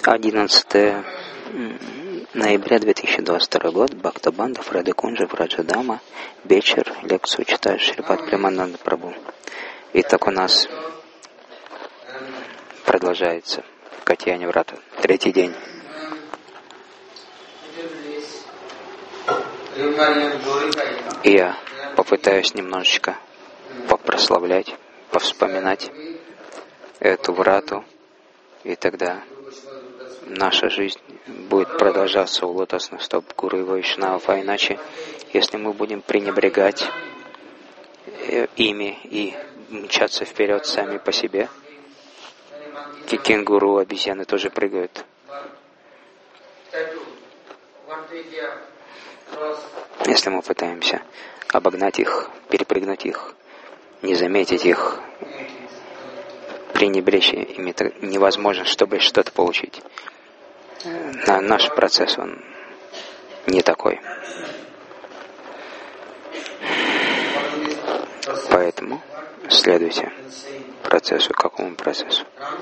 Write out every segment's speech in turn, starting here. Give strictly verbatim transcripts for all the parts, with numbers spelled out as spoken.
одиннадцатое ноября две тысячи двадцать второй год. Бхактабанда, Радхакунджа, Враджадама. Вечер. Лекцию читает Шрипад Премананда Прабху. Итак, у нас продолжается Катьяни Врата. Третий день. И я попытаюсь немножечко попрославлять, повспоминать эту врату, и тогда наша жизнь будет продолжаться у лотосных стоп Гуру и Вайшнавов. А иначе, если мы будем пренебрегать ими и мчаться вперед сами по себе, кенгуру, обезьяны тоже прыгают. Если мы пытаемся обогнать их, перепрыгнуть их, не заметить их, пренебречь ими, это невозможно, чтобы что-то получить. На наш процесс, он не такой. Поэтому следуйте процессу. Какому процессу?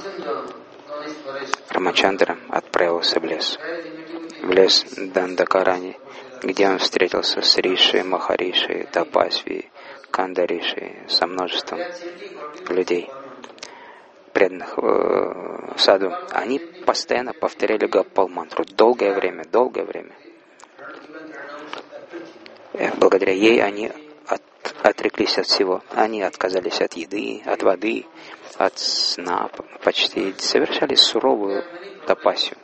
Рамачандра отправился в лес. В лес Дандакарани, где он встретился с Риши, Махариши, Тапасви, Кандариши, со множеством людей, преданных э, саду. Они постоянно повторяли Гопал-мантру. Долгое время, долгое время. Благодаря ей они от, отреклись от всего. Они отказались от еды, от воды, от сна, почти совершали суровую тапасию.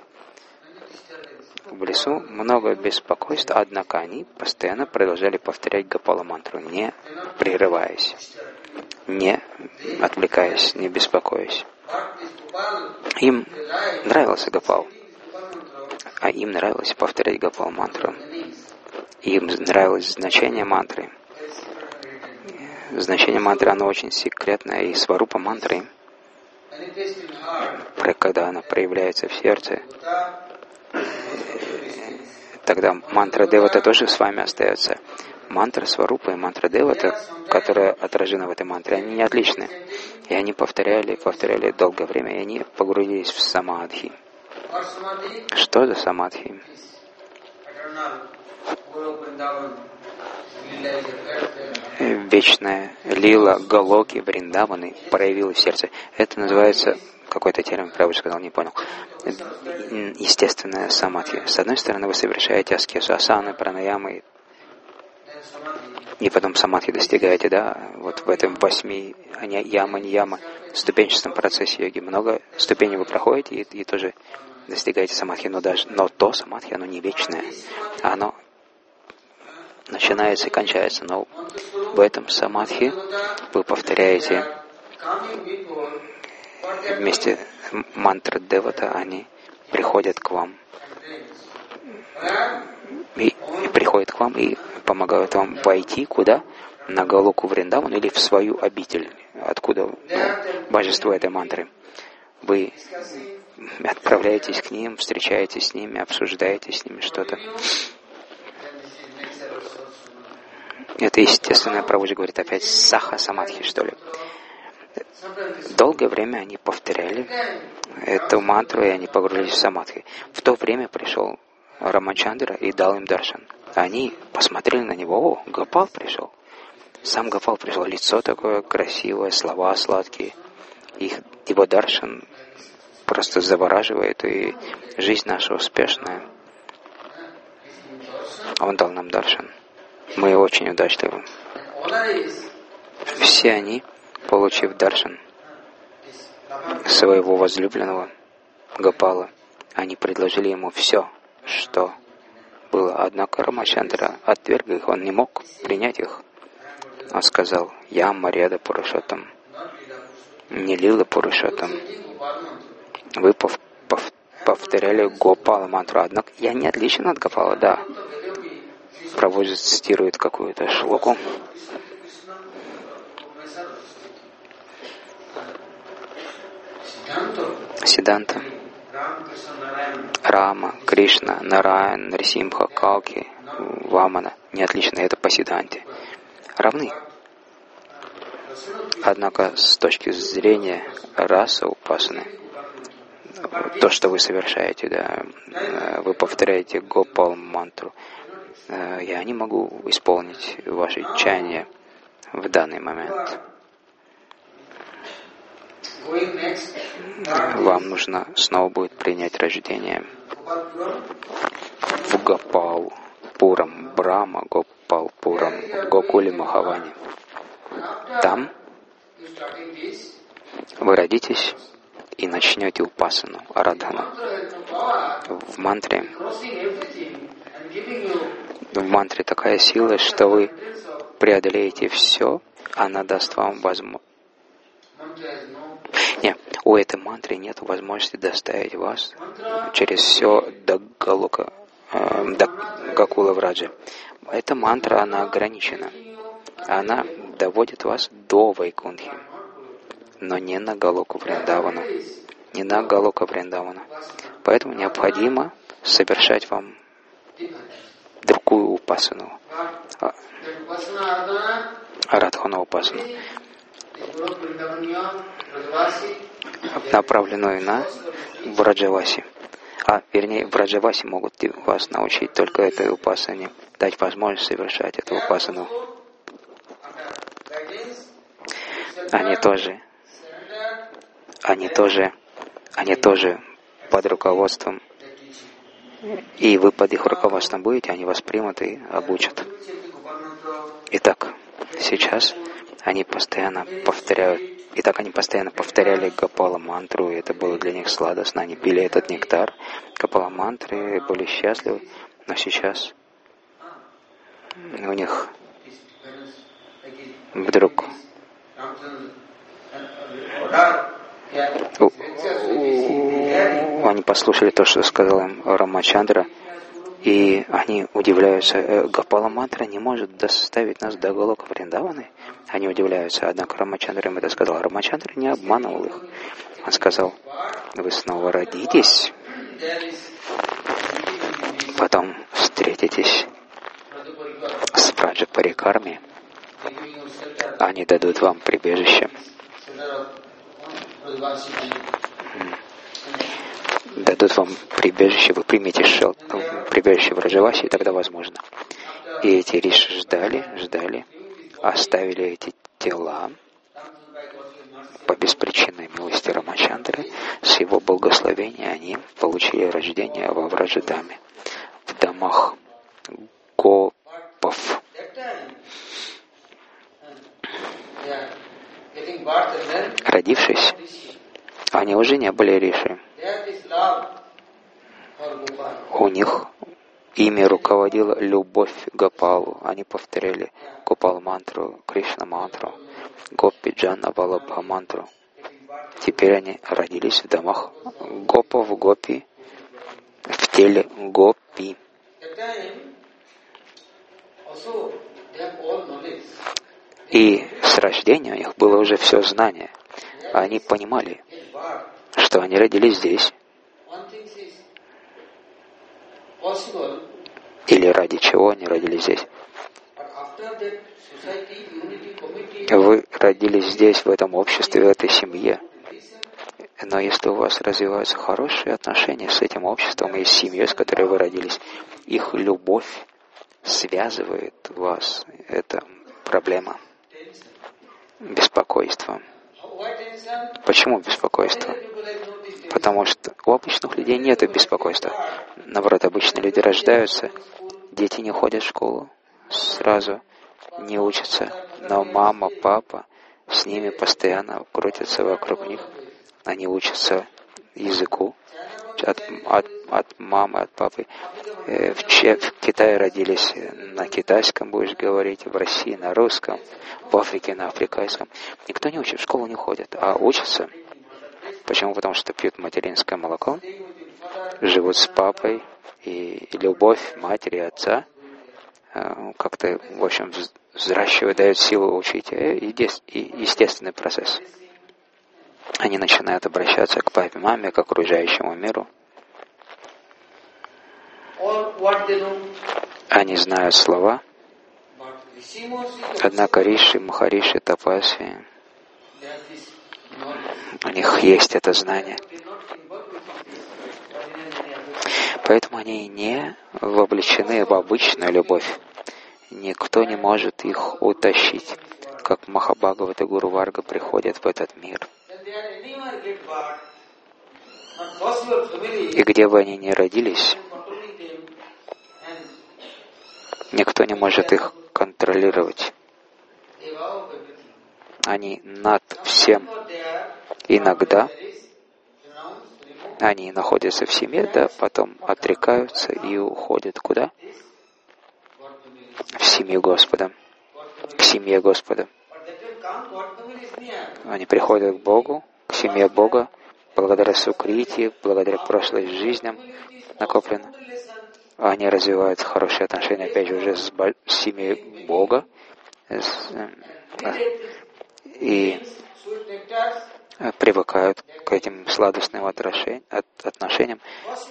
В лесу много беспокойств, однако они постоянно продолжали повторять Гопала-мантру, не прерываясь, не отвлекаясь, не беспокоясь. Им нравился Гопал, а им нравилось повторять Гопал-мантру. Им нравилось значение мантры. Значение мантры, оно очень секретное, и сварупа мантры, когда она проявляется в сердце, тогда мантра Девата тоже с вами остается. Мантра Сварупа и мантра Девата, которая отражена в этой мантре, они не отличны. И они повторяли, повторяли долгое время, и они погрузились в самадхи. Что за самадхи? Вечная лила Галоки Вриндаваны проявилась в сердце. Это называется, какой-то термин, правильно сказал, не понял, естественная самадхи. С одной стороны, вы совершаете аскезу, асаны, пранаямы, и потом самадхи достигаете, да, вот в этом восьми яма, не яма, ступенчатом процессе йоги. Много ступеней вы проходите, и, и тоже достигаете самадхи, но даже, но то самадхи, оно не вечное, оно начинается и кончается, но в этом самадхи вы повторяете вместе мантры Девата, они приходят к вам. И, и приходят к вам и помогают вам войти куда? На Галоку Вриндаван или в свою обитель, откуда ну, божество этой мантры. Вы отправляетесь к ним, встречаетесь с ними, обсуждаете с ними что-то. Это естественное, Прабхуджи говорит опять, саха самадхи, что ли. Долгое время они повторяли эту мантру, и они погрузились в самадхи. В то время пришел Рамачандра и дал им даршан. Они посмотрели на него, о, Гопал пришел. Сам Гопал пришел, лицо такое красивое, слова сладкие. Их, его даршан просто завораживает, и жизнь наша успешная. Он дал нам даршан. Мы очень удачливы. Все они, получив даршан своего возлюбленного Гопала, они предложили ему все, что было. Однако Рамачандра отверг их, он не мог принять их. Он сказал, я Марьяда Пурушоттам, не Лила Пурушоттам. Вы пов пов повторяли Гопала мантру, однако я не отличен от Гопала, да. Прабхуджи цитирует какую-то шлоку. Сиданта. Рама, Кришна, Нараян, Нарсимха, Калки, Вамана не отличны, это по Сиданте. Равны. Однако с точки зрения расы упасаны, то, что вы совершаете, да, вы повторяете Гопал мантру. Я не могу исполнить ваши чаяния в данный момент. Вам нужно снова будет принять рождение в Гопал Пурам, Брахма Гопал Пурам, Гокуле Махаване. Там вы родитесь и начнете упасану, арадхану. В мантре, в мантре такая сила, что вы преодолеете все, она даст вам возможность. Нет, у этой мантры нет возможности доставить вас через все до Галока, э, до Гакула Враджи. Эта мантра, она ограничена. Она доводит вас до Вайкунтхи, но не на Галоку Вриндавану. Не на Галока Вриндавану. Поэтому необходимо совершать вам другую упасану. Арадхану упасану, направленную на Враджаваси. А, вернее, Враджаваси могут вас научить только этой упасане, дать возможность совершать эту упасану. Они тоже, они тоже, они тоже под руководством, и вы под их руководством будете, они вас примут и обучат. Итак, сейчас они постоянно повторяют, и так они постоянно повторяли Гопала мантру, и это было для них сладостно, они пили этот нектар Гопала мантры, были счастливы, но сейчас у них вдруг они послушали то, что сказал им Рамачандра, и они удивляются, Гопала мантра не может доставить нас до Галока Вриндаваны. Они удивляются, однако Рамачандра им это сказал. Рамачандра не обманывал их. Он сказал, вы снова родитесь, потом встретитесь с Праджапарикарми, они дадут вам прибежище. Дадут вам прибежище, вы примете шел, прибежище в Враджаваси, и тогда возможно. И эти риши ждали, ждали, оставили эти тела по беспричинной милости Рамачандры. С его благословения они получили рождение во Враджадаме, в домах гопов. Родившись, они уже не были риши. У них ими руководила любовь к Гопалу. Они повторяли Гопал мантру, Кришна мантру, Гопи Джана Валабха мантру. Теперь они родились в домах гопов, гопи, в теле гопи. И с рождения у них было уже все знание. Они понимали, что они родились здесь. Или ради чего они родились здесь. Вы родились здесь, в этом обществе, в этой семье. Но если у вас развиваются хорошие отношения с этим обществом и с семьей, с которой вы родились, их любовь связывает вас. Это проблема. Беспокойство. Почему беспокойство? Потому что у обычных людей нет беспокойства. Наоборот, обычные люди рождаются, дети не ходят в школу, сразу не учатся, но мама, папа с ними постоянно крутятся вокруг них. Они учатся языку от, от, от мамы, от папы. В, Че, в Китае родились, на китайском будешь говорить, в России на русском, в Африке на африканском. Никто не учит, в школу не ходят, а учатся. Почему? Потому что пьют материнское молоко, живут с папой, и любовь матери и отца как-то, в общем, взращивает, дает силу учить. И естественный процесс. Они начинают обращаться к папе, маме, к окружающему миру. Они знают слова, однако риши, махариши, тапаси, у них есть это знание. они не вовлечены в обычную любовь. Никто не может их утащить, как Махабхагават и Гуру Варга приходят в этот мир. И где бы они ни родились, никто не может их контролировать. Они над всем. Иногда они находятся в семье, да, потом отрекаются и уходят куда? В семью Господа, к семье Господа. Они приходят к Богу, к семье Бога, благодаря сукрити, благодаря прошлым жизням накопленным. Они развивают хорошие отношения, опять же, уже с семьей Бога. И привыкают к этим сладостным отношениям.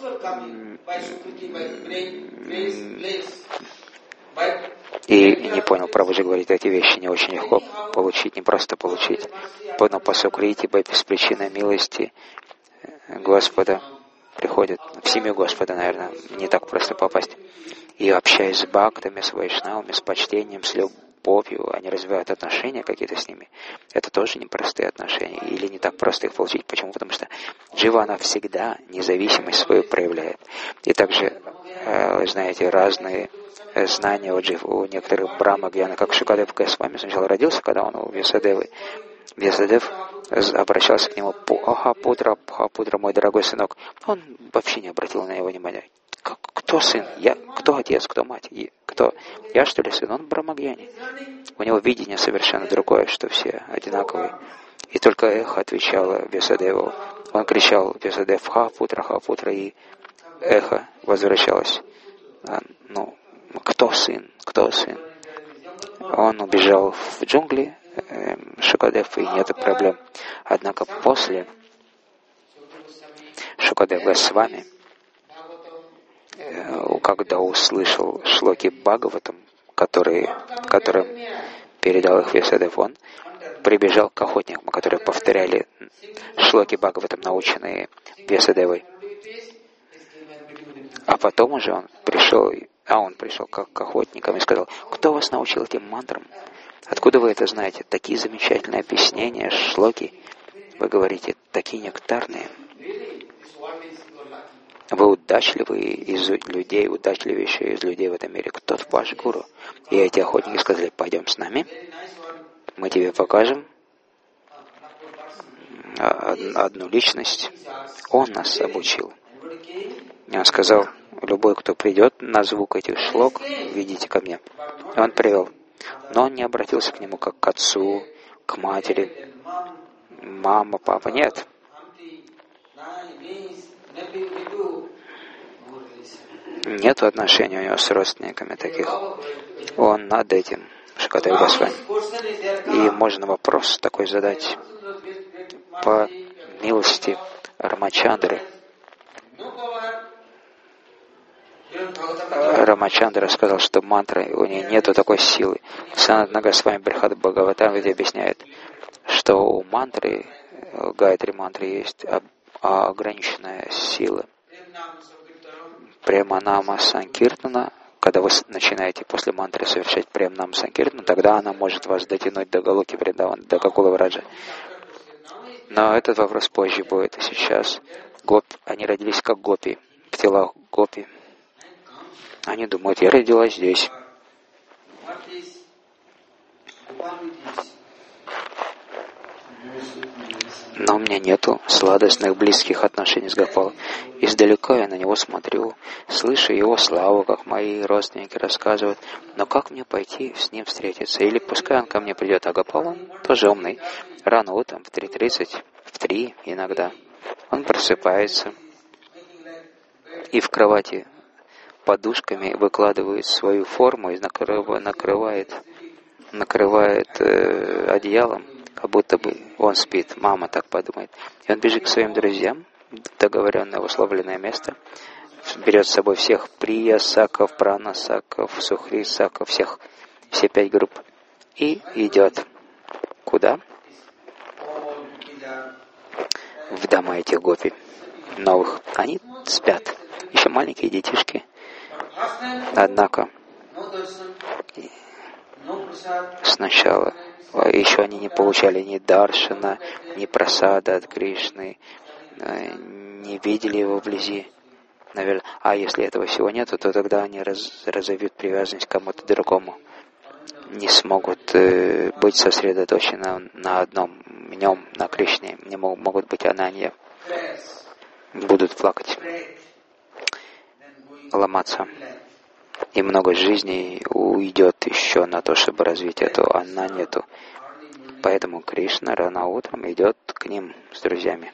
И не понял, Прабхуджи говорит, эти вещи не очень легко получить, не просто получить. Но по сукрити, по беспричинной милости Господа приходят, в семью Господа, наверное, не так просто попасть. И общаясь с бхактами, с вайшнавами, с почтением, с любовью, они развивают отношения какие-то с ними. Это тоже непростые отношения, или не так просто их получить. Почему? Потому что джива, она всегда независимость свою проявляет. И также, вы знаете, разные знания у, джив, у некоторых брахма-гьяна, как Шукадев Госвами сначала родился, когда он у Вьясадевы. Вьясадев обращался к нему: «Аха, путра, аха, путра, мой дорогой сынок». Он вообще не обратил на него внимания. Кто сын? Я? Кто отец? Кто мать? И кто? Я, что ли, сын? Он брахма-гьяни. У него видение совершенно другое, что все одинаковые. И только эхо отвечало Вьясадеву. Он кричал: «Вьясадев, ха, путра, ха, путра», и эхо возвращалось. А, ну, кто сын? Кто сын? Он убежал в джунгли, э, Шукадев, и нет проблем. Однако после Шукадев Госвами, э, когда услышал шлоки Бхагаватам, которые, которым передал их Вьясадев, он прибежал к охотникам, которые повторяли шлоки Бхагаватам, наученные Вьясадевой. А потом уже он пришел, а он пришел как к охотникам и сказал: «Кто вас научил этим мантрам? Откуда вы это знаете? Такие замечательные объяснения, шлоки. Вы говорите, такие нектарные. Вы удачливые из людей, удачливейшие из людей в этом мире. Кто ваш гуру?» И эти охотники сказали: «Пойдем с нами, мы тебе покажем одну личность. Он нас обучил». И он сказал: «Любой, кто придет на звук этих шлок, ведите ко мне». И он привел. Но он не обратился к нему как к отцу, к матери, мама, папа. Нет. Нету отношений у него с родственниками таких. Он над этим, Шукадев Госвами. И можно вопрос такой задать. По милости Рамачандры. Рамачандра сказал, что мантры, у нее нету такой силы. Санатана Госвами Брихат Бхагаватам ведь объясняет, что у мантры, Гайатри мантры, есть ограниченная сила. Преманама Санкиртана, когда вы начинаете после мантры совершать Преманама Санкиртану, тогда она может вас дотянуть до Галоки Вриндавана, до Гокула Враджа. Но этот вопрос позже будет. Сейчас гоп, они родились как гопи, в телах гопи. Они думают: я родилась здесь. Но у меня нету сладостных близких отношений с Гопалом. Издалека я на него смотрю, слышу его славу, как мои родственники рассказывают. Но как мне пойти с ним встретиться? Или пускай он ко мне придет, а Гопал, он тоже умный. Рано утром, в три тридцать, в три иногда, он просыпается и в кровати подушками выкладывает свою форму и накрывает, накрывает, накрывает э, одеялом, как будто бы он спит. Мама так подумает. И он бежит к своим друзьям, договоренное условленное место, берет с собой всех Прия, Саков, Прана, Саков, Сухри, Саков, всех, все пять групп, и идет куда? В дома этих гопи новых. Они спят. Еще маленькие детишки. Однако сначала еще они не получали ни даршана, ни прасада от Кришны, не видели его вблизи. Наверное, а если этого всего нет, то тогда они раз, разовьют привязанность к кому-то другому. Не смогут э, быть сосредоточены на одном нем, на Кришне. Не могут, могут быть ананья. Будут плакать, ломаться. И много жизней уйдет еще на то, чтобы развить эту ананьяту. Поэтому Кришна рано утром идет к ним с друзьями.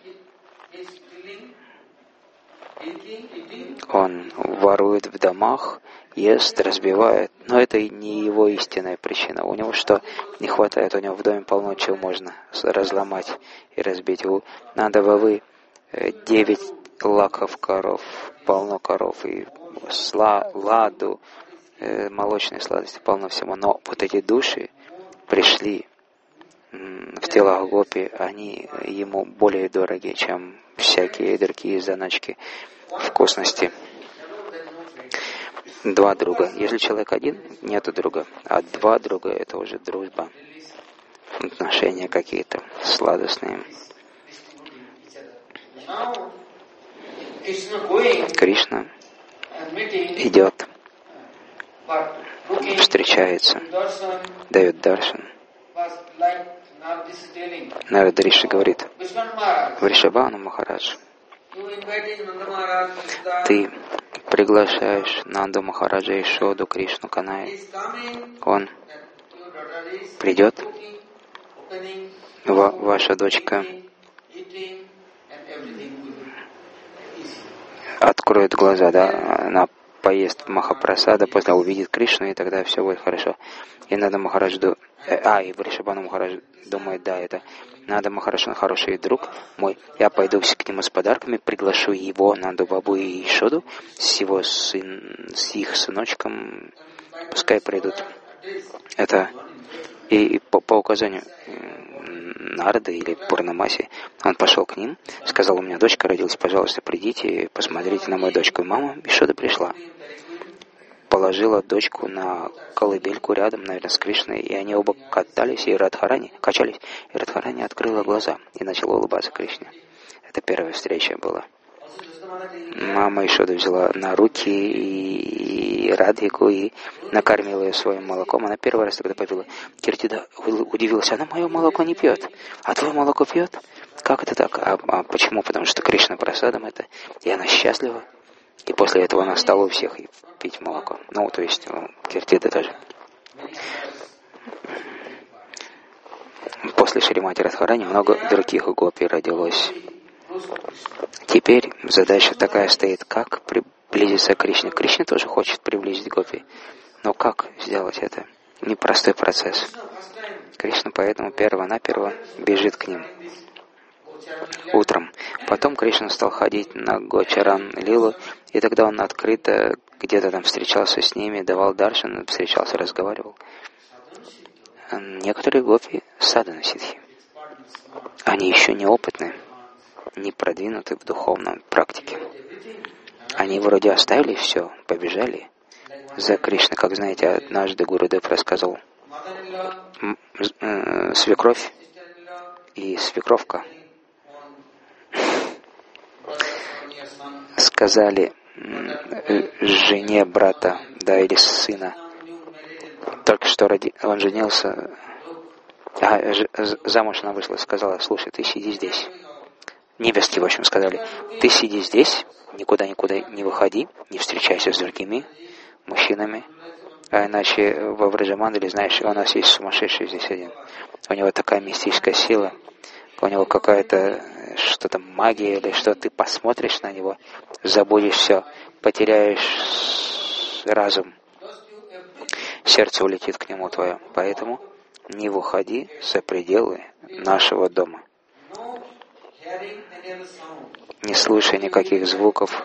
Он ворует в домах, ест, разбивает, но это не его истинная причина. У него что не хватает? У него в доме полно чего можно разломать и разбить. У Нандававы девять лаков коров, полно коров, и сла, ладу, э, молочные сладости, полно всего. Но вот эти души пришли м, в телах гопи, они ему более дороги, чем всякие другие заначки вкусности. Два друга. Если человек один, нету друга. А два друга — это уже дружба. Отношения какие-то сладостные. Кришна идет, встречается, дает даршан. Нарада Риши говорит: Вришабхану Махарадж, ты приглашаешь Нанду Махараджа и Шоду Кришну Канай. Он придет, ва- ваша дочка откроет глаза, да, она поест Махапрасада, после увидит Кришну, и тогда все будет хорошо. И Нанда Махарадж, ду... а, и Вришабхану Махарадж думает, да, это Нанда Махарадж, он хороший друг мой, я пойду к нему с подарками, приглашу его, Нанду Бабу и Шоду, с его сын, с их сыночком, пускай придут. Это и, и по, по указанию Нарды или Пурнамаси, он пошел к ним, сказал: у меня дочка родилась, пожалуйста, придите, посмотрите на мою дочку. И мама Ишода пришла, положила дочку на колыбельку рядом, наверное, с Кришной, и они оба катались, и Радхарани, качались, и Радхарани открыла глаза и начала улыбаться Кришне. Это первая встреча была. Мама Ишода взяла на руки и Радхику и накормила ее своим молоком. Она первый раз тогда попила. Киртида удивилась: она мое молоко не пьет, а твое молоко пьет? Как это так? А, а почему? Потому что Кришна прасадом это, и она счастлива. И после этого она стала у всех пить молоко. Ну, то есть Киртида тоже. После Шримати Радхарани много других гопи родилось. Теперь задача такая стоит: как приблизиться к Кришне. Кришна тоже хочет приблизить гопи. Но как сделать это? Непростой процесс. Кришна поэтому перво-наперво бежит к ним утром. Потом Кришна стал ходить на Гочаран Лилу, и тогда он открыто где-то там встречался с ними, давал даршан, встречался, разговаривал. Некоторые гопи садхана ситхи. Они еще неопытны, не продвинуты в духовном практике. Они вроде оставили все, побежали за Кришной. Как знаете, однажды Гурудев рассказал, свекровь и свекровка сказали жене брата, да, или сына, только что роди... он женился, а, замуж она вышла, сказала: слушай, ты сиди здесь. Невестки, в общем, сказали: ты сиди здесь, никуда-никуда не выходи, не встречайся с другими мужчинами, а иначе во Враджамандале, знаешь, у нас есть сумасшедший здесь один. У него такая мистическая сила, у него какая-то что-то магия или что, ты посмотришь на него, забудешь все, потеряешь разум, сердце улетит к нему твое. Поэтому не выходи за пределы нашего дома. Не слушай никаких звуков.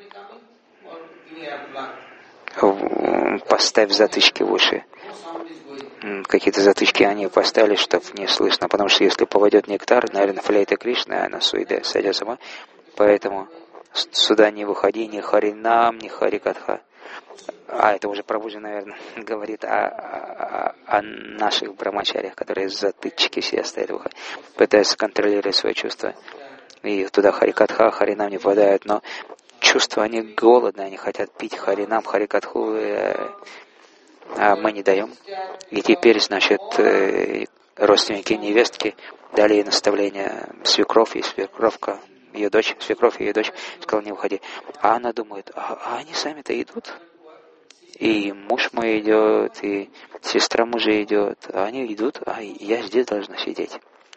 Поставь затычки в уши. Какие-то затычки они поставили, чтобы не слышно. Потому что если поводит нектар, наверное, флейта Кришны, она суиде сойдет сама. Поэтому сюда не выходи, ни Харинам, ни Харикатха. А это уже Прабхуджи, наверное, говорит о, о, о наших брамачарях, которые затычки все стоят, выходят, пытаются контролировать свои чувства. И туда Харикатха, Харинам не попадают, но чувства, они голодны, они хотят пить Харинам, Харикатху, а мы не даем. И теперь, значит, родственники невестки дали ей наставление свекровь и свекровка, ее дочь, свекровь и ее дочь, сказала, не уходи. А она думает, а, а они сами-то идут. И муж мой идет, и сестра мужа идет, а они идут, а я здесь должна сидеть.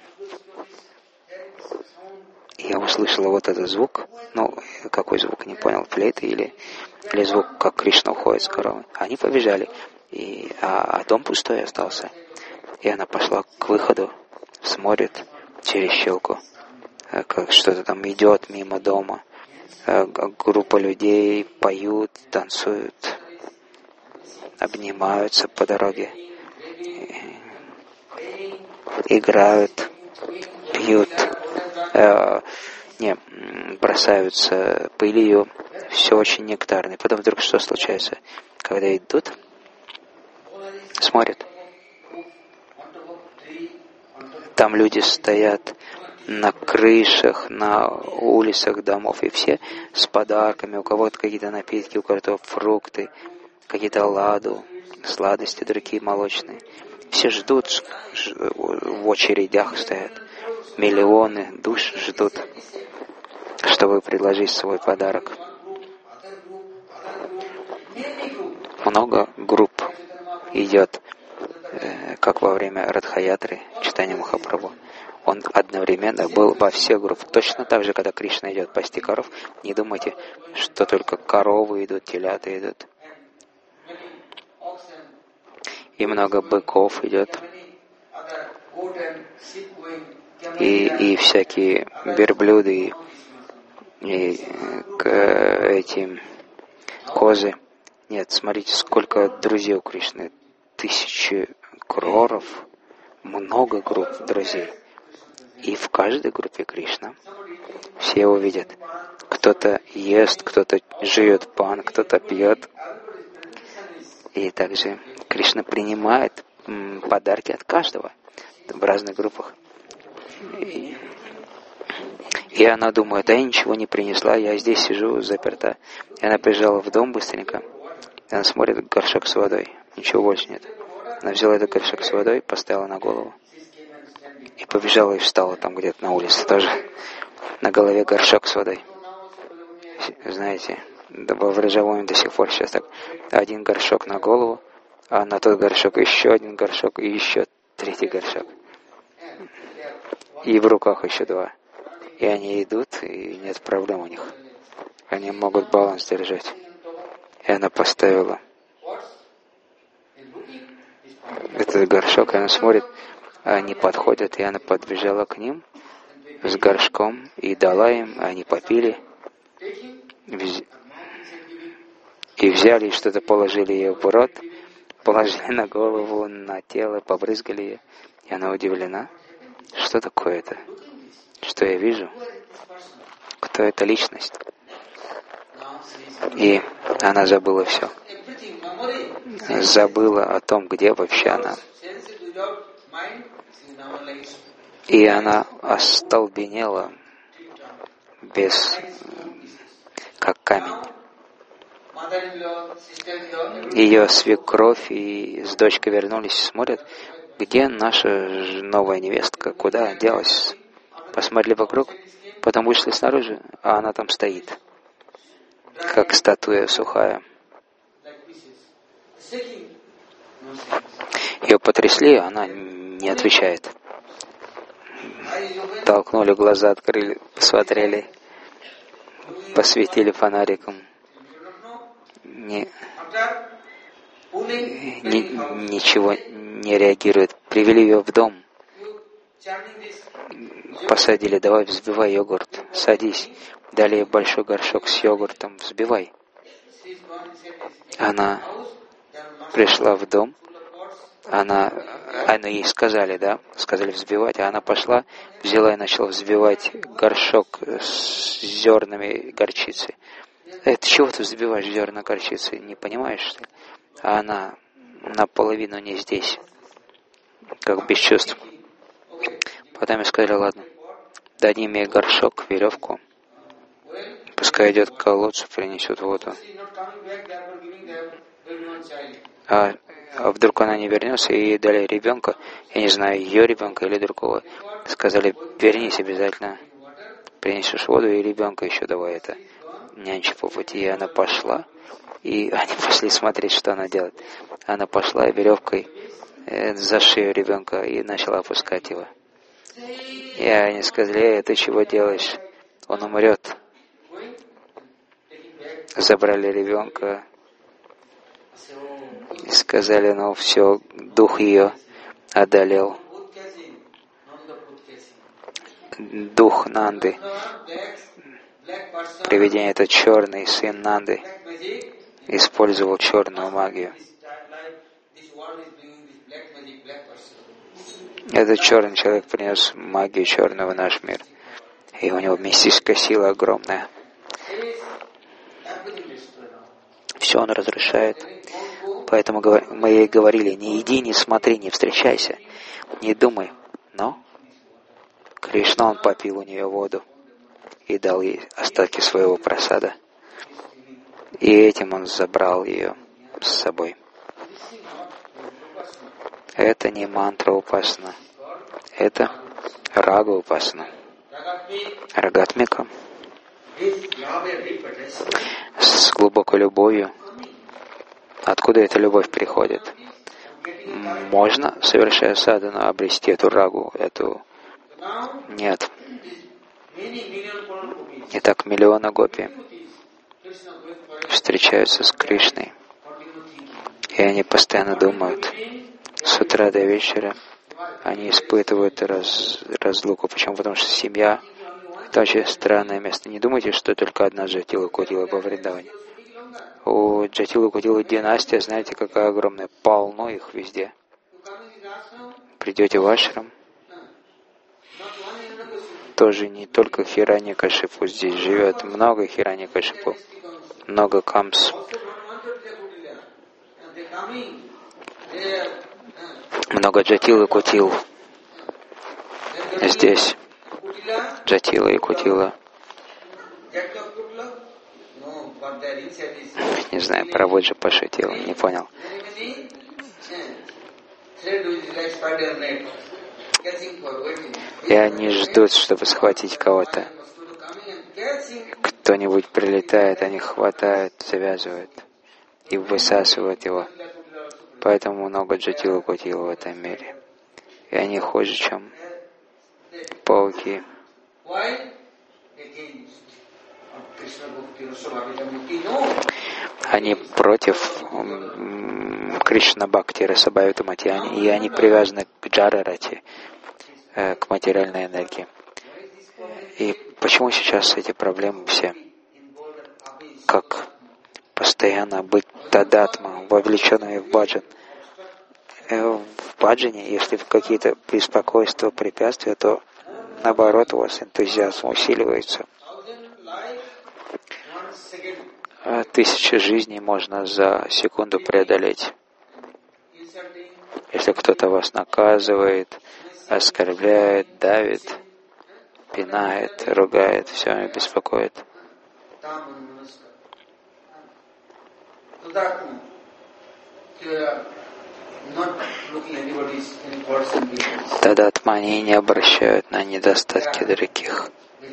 Я услышала вот этот звук, ну, какой звук, не понял, флейты или, или звук, как Кришна уходит с коровы. Они побежали, и, а, а дом пустой остался. И она пошла к выходу, смотрит через щелку, как что-то там идет мимо дома. Группа людей поют, танцуют, обнимаются по дороге, играют, пьют, э, не, бросаются пылью, все очень нектарно. И потом вдруг что случается? Когда идут, смотрят, там люди стоят на крышах, на улицах домов, и все с подарками, у кого-то какие-то напитки, у кого-то фрукты, какие-то ладу, сладости, другие молочные. Все ждут, в очередях стоят. Миллионы душ ждут, чтобы предложить свой подарок. Много групп идет, как во время Радха-ятры, читания Махапрабху. Он одновременно был во всех группах. Точно так же, когда Кришна идет пасти коров, не думайте, что только коровы идут, телята идут. И много быков идет. И, и всякие верблюды, и, и к, эти козы. Нет, смотрите, сколько друзей у Кришны. Тысячи кроров, много групп друзей. И в каждой группе Кришна все его видят. Кто-то ест, кто-то жует пан, кто-то пьет. И также Кришна принимает м, подарки от каждого в разных группах. И, и она думает, да я ничего не принесла, я здесь сижу заперта. И она прибежала в дом быстренько. И она смотрит, горшок с водой. Ничего больше нет. Она взяла этот горшок с водой, поставила на голову. И побежала и встала там где-то на улице тоже. На голове горшок с водой. Знаете, во Враджавоме до сих пор сейчас так. Один горшок на голову, а на тот горшок еще один горшок и еще третий горшок. И в руках еще два. И они идут, и нет проблем у них. Они могут баланс держать. И она поставила этот горшок, и она смотрит, они подходят, и она подбежала к ним с горшком и дала им, они попили, и взяли, и что-то положили ей в рот, положили на голову, на тело, побрызгали ее. И она удивлена, что такое это, что я вижу, кто эта личность. И она забыла все. Забыла о том, где вообще она. И она остолбенела, без, как камень. Ее свекровь и с дочкой вернулись и смотрят, где наша новая невестка, куда делась. Посмотрели вокруг, потом вышли снаружи, а она там стоит, как статуя сухая. Ее потрясли, а она не отвечает. Толкнули глаза, открыли, посмотрели, посветили фонариком. Не, ни, ничего не реагирует. Привели ее в дом. Посадили, давай взбивай йогурт, садись. Дали ей большой горшок с йогуртом, взбивай. Она пришла в дом, она, она ей сказали, да, сказали взбивать, а она пошла, взяла и начала взбивать горшок с зернами горчицы. Это чего ты взбиваешь зерна горчицы, не понимаешь, что ли? А она наполовину не здесь, как без чувств. Потом я сказали, ладно, дадим ей горшок, веревку, пускай идет к колодцу, принесет воду. А, а вдруг она не вернется, и ей дали ребенка, я не знаю, ее ребенка или другого. Сказали, вернись обязательно, принесешь воду, и ребенка еще давай это, нянчи по пути. И она пошла, и они пошли смотреть, что она делает. Она пошла веревкой за шею ребенка и начала опускать его. И они сказали, эй, ты чего делаешь? Он умрет. Забрали ребенка и сказали, ну все, дух ее одолел. Дух Нанды. Привидение, это черный сын Нанды, использовал черную магию. Этот черный человек принес магию черную в наш мир. И у него мистическая сила огромная. Все он разрушает. Поэтому мы ей говорили, не иди, не смотри, не встречайся, не думай. Но Кришна, он попил у нее воду и дал ей остатки своего прасада. И этим он забрал ее с собой. Это не мантра упасана, это рага упасана. Рагатмика с глубокой любовью. Откуда эта любовь приходит? Можно, совершая садану, обрести эту рагу, эту... Нет. Итак, миллионы гопи встречаются с Кришной, и они постоянно думают, с утра до вечера они испытывают раз, разлуку. Почему? Потому что семья — это очень странное место. Не думайте, что только одна Джатила Кутила по Вриндаване. У Джатилы Кутилы династия, знаете, какая огромная. Полно их везде. Придете в ашрам, тоже не только Хираньякашипу здесь живет, много Хираньякашипу, много Камс. Много Джатил и Кутил. Здесь Джатила и Кутила. Не знаю, Прабhuджа пошутил, не понял. И они ждут, чтобы схватить кого-то. Кто-нибудь прилетает, они хватают, завязывают и высасывают его. Поэтому много Джатила Кутила в этом мире. И они хуже, чем пауки. Они против Кришна Бхакти Расабхавита Матьяни, и они привязаны к Джарарати, к материальной энергии. И почему сейчас эти проблемы все? Как постоянно быть тадатма, вовлеченными в баджан. В баджане, если какие-то беспокойства, препятствия, то наоборот у вас энтузиазм усиливается. Тысячи жизней можно за секунду преодолеть. Если кто-то вас наказывает, оскорбляет, давит, пинает, ругает, все беспокоит. Тадатма, они не обращают на недостатки других.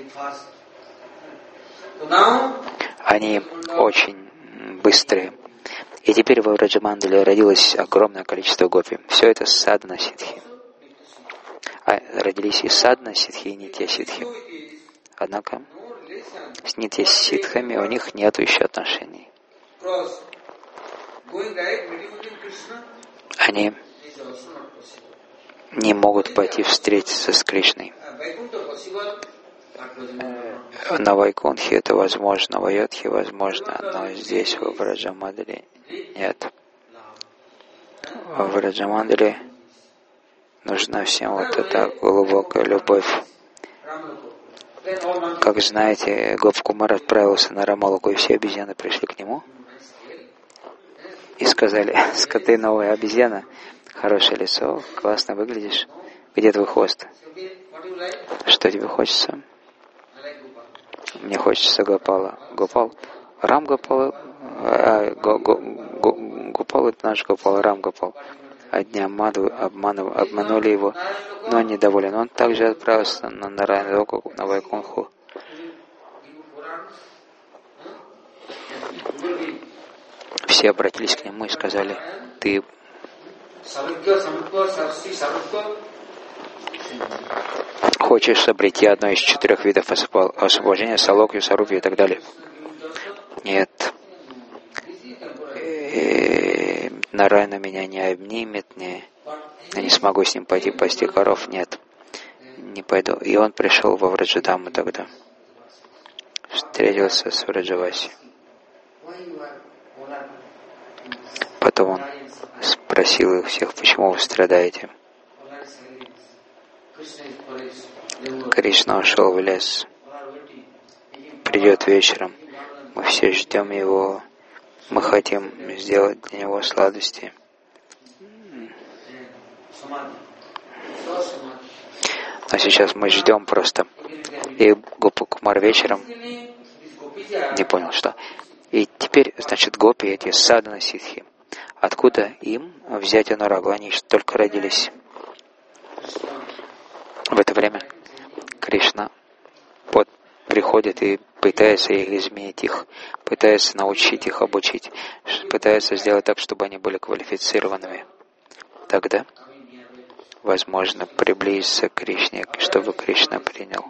Они очень быстрые. И теперь во Враджамандале родилось огромное количество гопи. Все это садхана ситхи. А родились и садхана ситхи, и нитья ситхи. Однако с нитья ситхами у них нет еще отношений. Они не могут пойти встретиться с Кришной. На Вайкунтхе это возможно, в Айодхе возможно, но здесь, в Враджамандале, нет. В Раджамандале нужна всем вот эта глубокая любовь. Как знаете, Гопкумар отправился на Рамалоку, и все обезьяны пришли к нему и сказали: «Скоты, новая обезьяна, хорошее лицо, классно выглядишь. Где твой хвост? Что тебе хочется?» «Мне хочется Гопала». «Гопал? Рам Гопал?» А, го, го, го, Гопал — это наш Гопал, Рам Гопал. Одни обманывали, обманули его, но он недоволен. Он также отправился на Нарайна-локу, на Вайкунху. Все обратились к нему и сказали: «Ты хочешь обрети одно из четырех видов освобождения, салокью, сарупью и так далее?» «Нет. И Нарайна меня не обнимет, не, я не смогу с ним пойти пасти коров. Нет, не пойду». И он пришел во Враджадаму тогда, встретился с Враджаваси. Потом он спросил их всех: «Почему вы страдаете?» Кришна ушел в лес, придет вечером, мы все ждем его, мы хотим сделать для него сладости. А сейчас мы ждем просто. И Гопакумар вечером не понял, что. И теперь, значит, гопи, эти садхана ситхи, откуда им взять анурагу? Они только родились. В это время Кришна под, приходит и пытается их изменить, их, пытается научить их, обучить, пытается сделать так, чтобы они были квалифицированными. Тогда возможно приблизиться к Кришне, чтобы Кришна принял.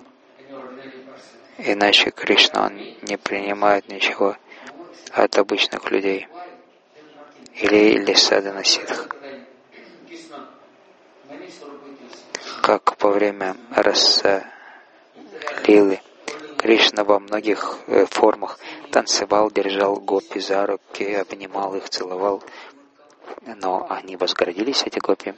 Иначе Кришна, он не принимает ничего от обычных людей или, или садхана ситх. Как во время раса лилы Кришна во многих э, формах танцевал, держал гопи за руки, обнимал их, целовал. Но они возгордились, эти гопи.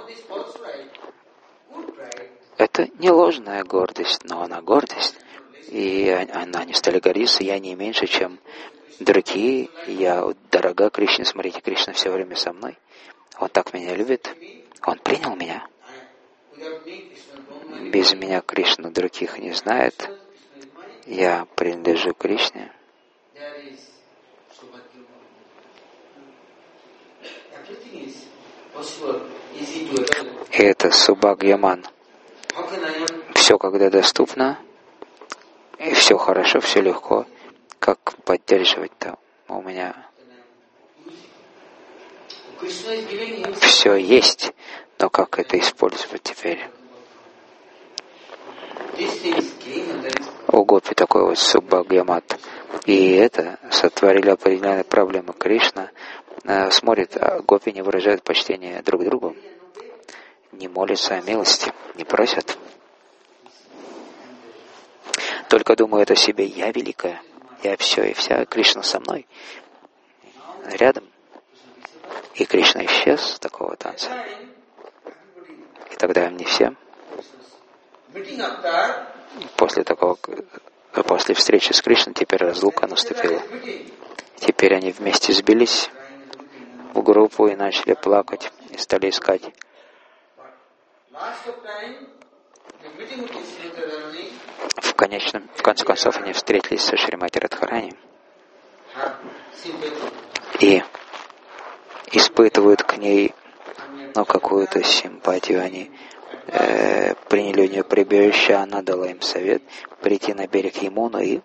Это не ложная гордость, но она гордость. И она, они стали гордиться: я не меньше, чем другие, я дорога Кришне, смотрите, Кришна все время со мной. Он так меня любит, он принял меня. Без меня Кришна других не знает. Я принадлежу Кришне. И это Субхагьяман. Все, когда доступно, и все хорошо, все легко. Как поддерживать-то? У меня все есть, но как это использовать теперь? У гопи такой вот Субхагьямат. И это сотворили определенные проблемы. Кришна э, смотрит, а гопи не выражают почтение друг другу, не молятся о милости, не просят. Только думают о себе: я великая, я все и вся, Кришна со мной, рядом. И Кришна исчез с такого танца. И тогда они все, после такого, после встречи с Кришной, теперь разлука наступила. Теперь они вместе сбились в группу и начали плакать, и стали искать. В конечном, в конце концов, они встретились со Шримати Радхарани и испытывают к ней, ну, какую-то симпатию. Они э, приняли у нее прибежище, она дала им совет прийти на берег Ямуны и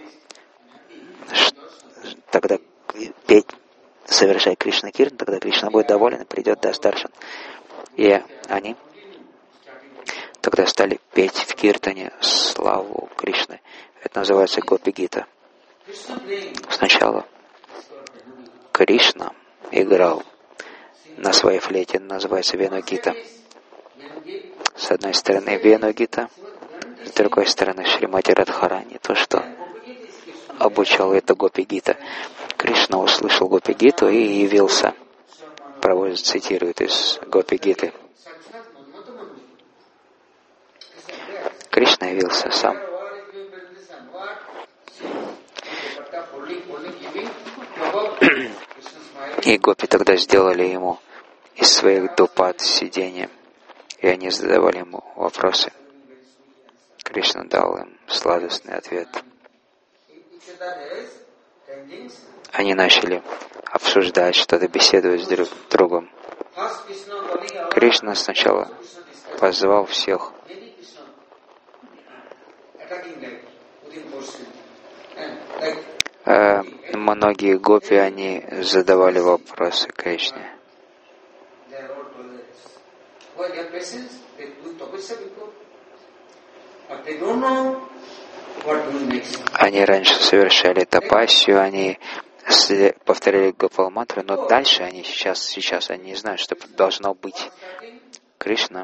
тогда петь, совершать Кришна Киртан, тогда Кришна будет доволен и придет до старшин. И они тогда стали петь в Киртане славу Кришны. Это называется Гопи-гита. Сначала Кришна играл на своей флейте, называется Вену-гита. С одной стороны Вену-гита, с другой стороны Шримати Радхарани, то, что обучал это Гопи-гита. Кришна услышал Гопи-гиту и явился проводит, цитирует из Гопи-гиты. Кришна явился сам. И гопи тогда сделали ему из своих дупат сиденье, и они задавали ему вопросы. Кришна дал им сладостный ответ. Они начали обсуждать что-то, беседовать с друг другом. Кришна сначала позвал всех. Э, многие гопи, они задавали вопросы Кришне. Они раньше совершали тапассию, они повторяли Гопал-мантру, но дальше они сейчас, сейчас они не знают, что должно быть. Кришна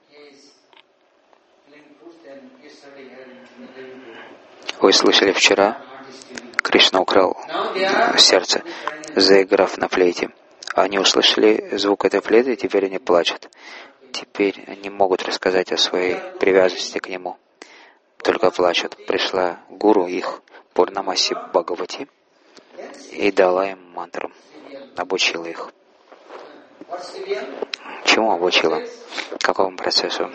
вы слышали вчера, Кришна украл сердце, заиграв на флейте. Они услышали звук этой флейты, и теперь они плачут. Теперь они могут рассказать о своей привязанности к нему. Только плачут. Пришла гуру их, Пурнамаси Бхагавати, и дала им мантру. Обучила их. Чему обучила? Какому процессу?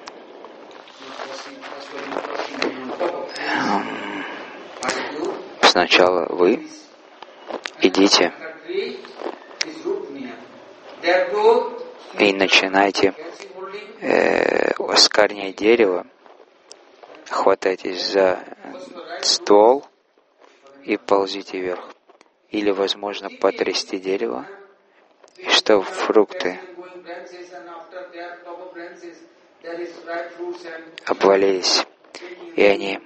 Сначала вы идите и начинайте э, с корней дерева, хватайтесь за ствол и ползите вверх. Или, возможно, потрясти дерево, и что фрукты обвалились, и они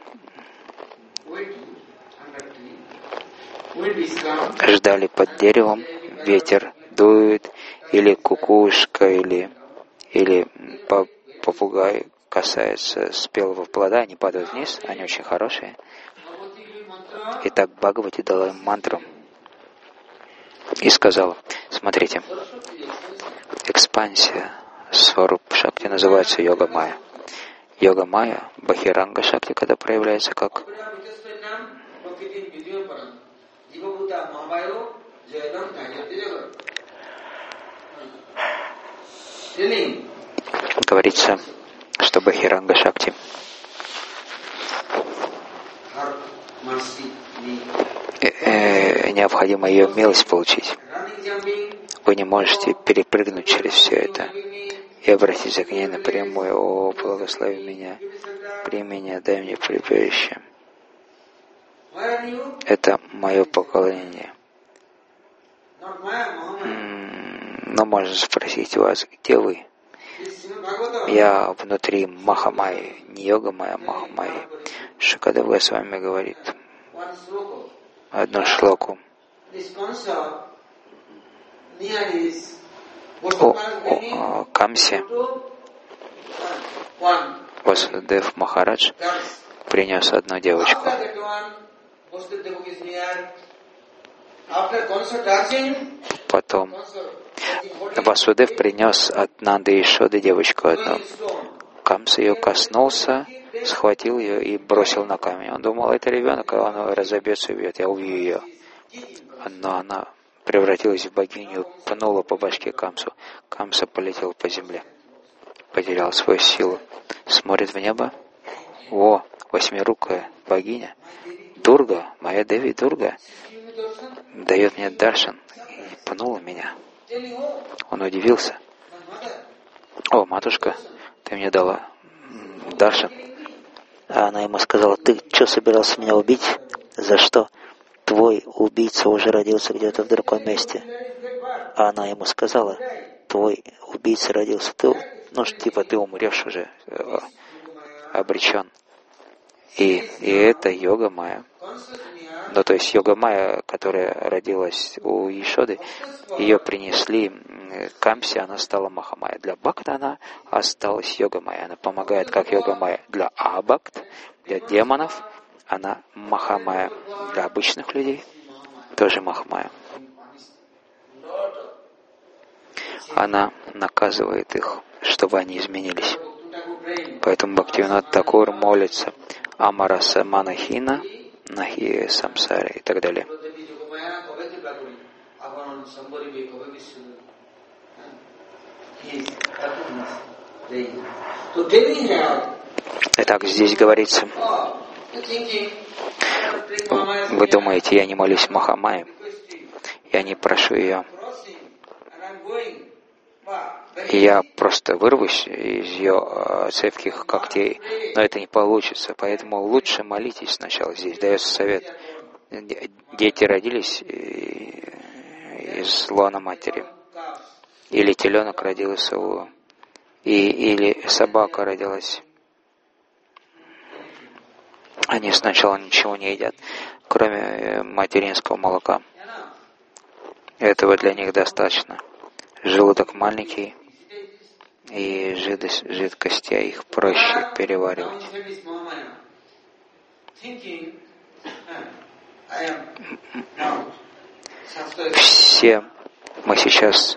ждали под деревом, ветер дует, или кукушка, или, или попугай касается спелого плода, они падают вниз, они очень хорошие. И так Бхагавати дала им мантру и сказала: смотрите, экспансия Сваруп Шакти называется йога майя. Йога майя, Бахиранга Шакти, когда проявляется как говорится, что Бахиранга Шакти э, э, необходимо ее милость получить. Вы не можете перепрыгнуть через все это и обратиться к ней напрямую: «О, благослови меня, прими меня, дай мне прибежище». Это мое поклонение. Но можно спросить вас, где вы? Я внутри Махамайи, не йога майя, Махамайи. Шукадев Госвами говорит одну шлоку. О, о, Камсе Васудев Махарадж принес одну девочку. Потом Васудев принес от Нанды и Шоды девочку одну. Камса ее коснулся, схватил ее и бросил на камень. Он думал, это ребенок, а он разобьется и убьет, я убью ее. Но она превратилась в богиню, пнула по башке Камсу. Камса полетел по земле, потерял свою силу. Смотрит в небо. О, восьмирукая богиня. Дурга, моя Деви Дурга, дает мне даршан и пнула меня. Он удивился. О, матушка, ты мне дала даршан. А она ему сказала: ты что, собирался меня убить? За что? Твой убийца уже родился где-то в другом месте. А она ему сказала: твой убийца родился. Ты, ну, типа, ты умрешь уже, э, обречен. И, и это йога майя. Ну, то есть йога майя, которая родилась у Ишоды, ее принесли к Камсе, она стала Махамайя. Для Бхакта она осталась йога майя. Она помогает как йога майя. Для Абхакт, для демонов, она Махамайя. Для обычных людей тоже Махамайя. она наказывает их, чтобы они изменились. Поэтому Бхактивинод Такур молится Амараса Манахина, Нахи Самсаре и так далее. Итак, здесь говорится, вы думаете, я не молюсь Махамае, я не прошу ее, я просто вырвусь из ее цепких когтей, но это не получится, поэтому лучше молитесь сначала. Здесь дается совет. Дети родились из лона матери, или теленок родился, и, или собака родилась. Они сначала ничего не едят, кроме материнского молока. Этого для них достаточно. Желудок маленький, и жидкость, жидкости их проще переваривать. Все мы сейчас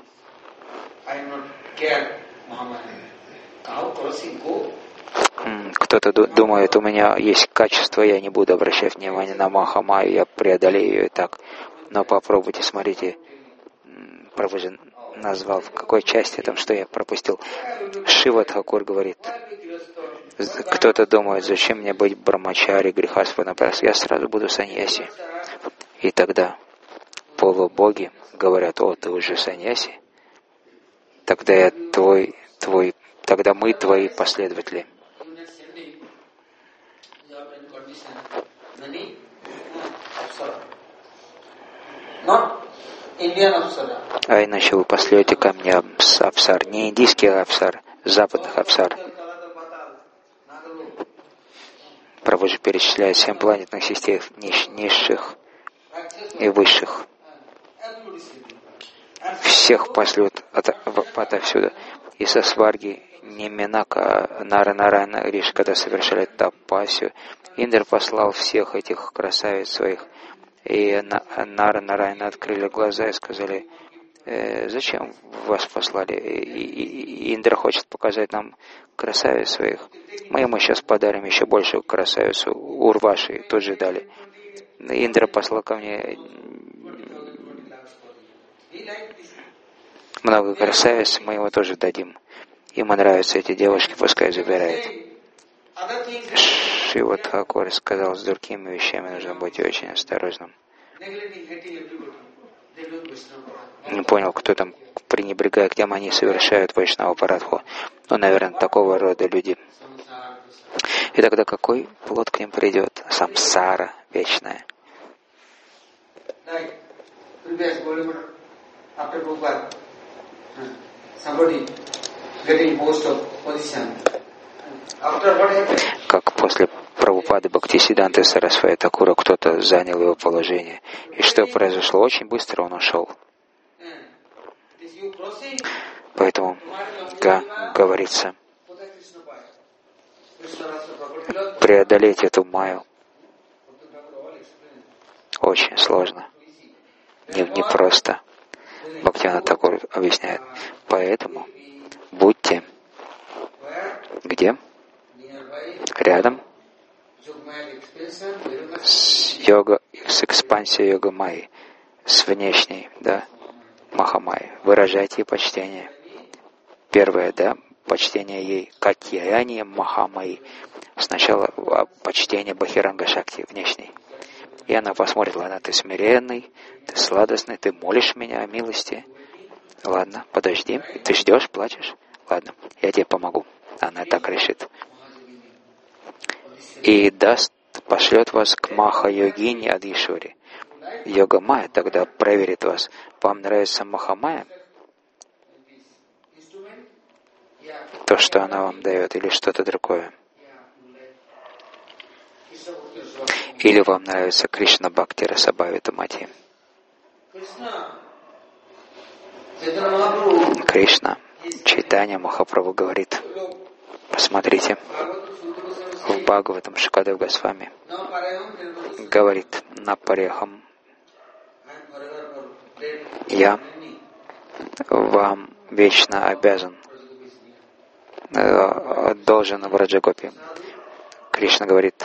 кто-то думает, у меня есть качество, я не буду обращать внимание на Махамаю, я преодолею ее и так. Но попробуйте, смотрите, Прабхуджи назвал, в какой части там, что я пропустил. Шива Тхакур говорит, кто-то думает, зачем мне быть брамачари, грехаспадом, я сразу буду саньяси. И тогда полубоги говорят, о, ты уже саньяси? Тогда я твой, твой, тогда мы твои последователи. А иначе вы последуете ко мне Апсар, не индийский Апсар, западных Апсар. Прабхуджи перечисляет семь планетных систем ниш, низших и высших. Всех пошлют от, отовсюду. И со Сварги, Неминака, Нара Нарайна, Риш, когда совершали тапасию, Индр послал всех этих красавиц своих. И Нара Нарайна открыли глаза и сказали, э, зачем вас послали? И, и, и Индра хочет показать нам красавиц своих. Мы ему сейчас подарим еще большую красавицу, Урваши, тут же дали. Индра послал ко мне много красавиц, мы ему тоже дадим. Ему нравятся эти девушки, пускай забирает. Шива Тхакур сказал, с другими вещами нужно быть очень осторожным. Не понял, кто там пренебрегает, где они совершают вайшнава парадху. Ну, наверное, такого рода люди. И тогда какой плод к ним придет? Самсара вечная. Как после Прабхупады Бхактисиддханты Сарасвати Такура кто-то занял его положение. И что произошло? Очень быстро он ушел. Поэтому га, говорится, преодолеть эту майю очень сложно. Не, не просто. Бхактивинод Такур объясняет. Поэтому будьте где? Рядом с йога, с экспансией йога майи, с внешней, да, Махамайи. Выражайте ей почтение. Первое, да, почтение ей, катьяяние Махамайи. Сначала почтение Бахиранга Шакти, внешней. И она посмотрит, ладно, ты смиренный, ты сладостный, ты молишь меня о милости. Ладно, подожди, ты ждешь, плачешь? Ладно, я тебе помогу. Она так решит. И даст, пошлет вас к Маха-йогине Адишвари. Йога Майя тогда проверит вас. Вам нравится Махамайя? То, что она вам дает, или что-то другое? Или вам нравится Кришна Бхакти Расабхавита Мати? Кришна, Чайтанья Махапрабху говорит, посмотрите, в Бхагаватам Шукадев Госвами говорит, на парехам, я вам вечно обязан, э, должен в Раджагопи. Кришна говорит,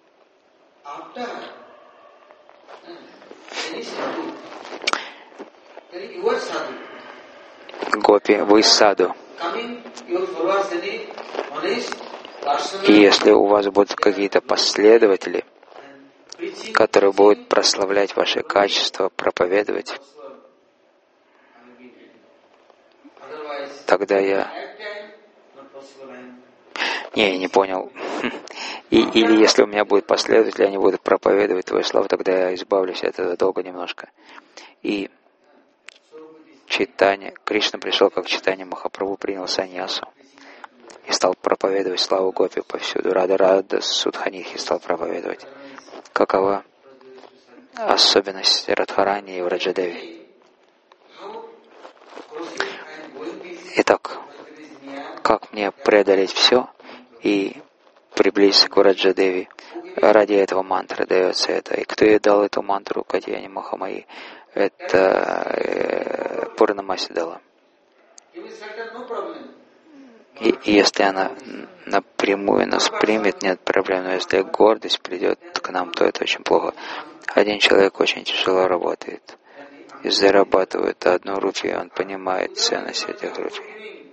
Гопи, вы саду. И если у вас будут какие-то последователи, которые будут прославлять ваши качества, проповедовать, тогда я... Не, я не понял. И, или если у меня будут последователи, они будут проповедовать Твою славу, тогда я избавлюсь от этого долго немножко. И Чайтанья, Кришна пришел как Чайтанья Махапрабху, принял саньясу и стал проповедовать славу Гопи повсюду. Рада Рада Судханихи стал проповедовать. Какова особенность Радхарани и Враджадеви? Итак, как мне преодолеть все и приблизиться к Враджадеви? Ради этого мантра дается это. И кто ей дал эту мантру, Катьяни Махамаи? Это э, Пурнамаси дала. И, и если она напрямую нас примет, нет проблем. Но если гордость придет к нам, то это очень плохо. Один человек очень тяжело работает и зарабатывает одну рупию, он понимает ценность этих рупий.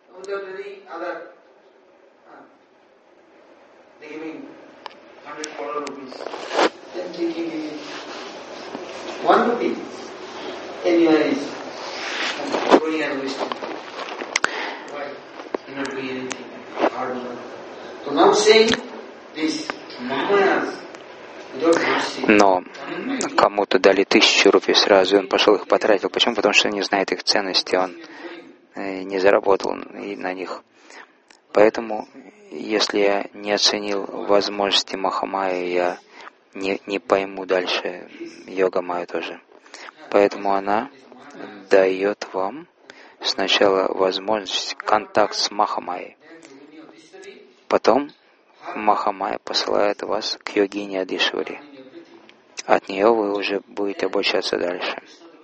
Но кому-то дали тысячу рупий сразу, и он пошел их потратил. Почему? Потому что он не знает их ценности, он не заработал на них. Поэтому, если я не оценил возможности Махамайи, я не, не пойму дальше Йога-майю тоже. Поэтому она дает вам сначала возможность, контакт с Махамайей. Потом Махамайя посылает вас к йогине Адишвари. От нее вы уже будете обучаться дальше.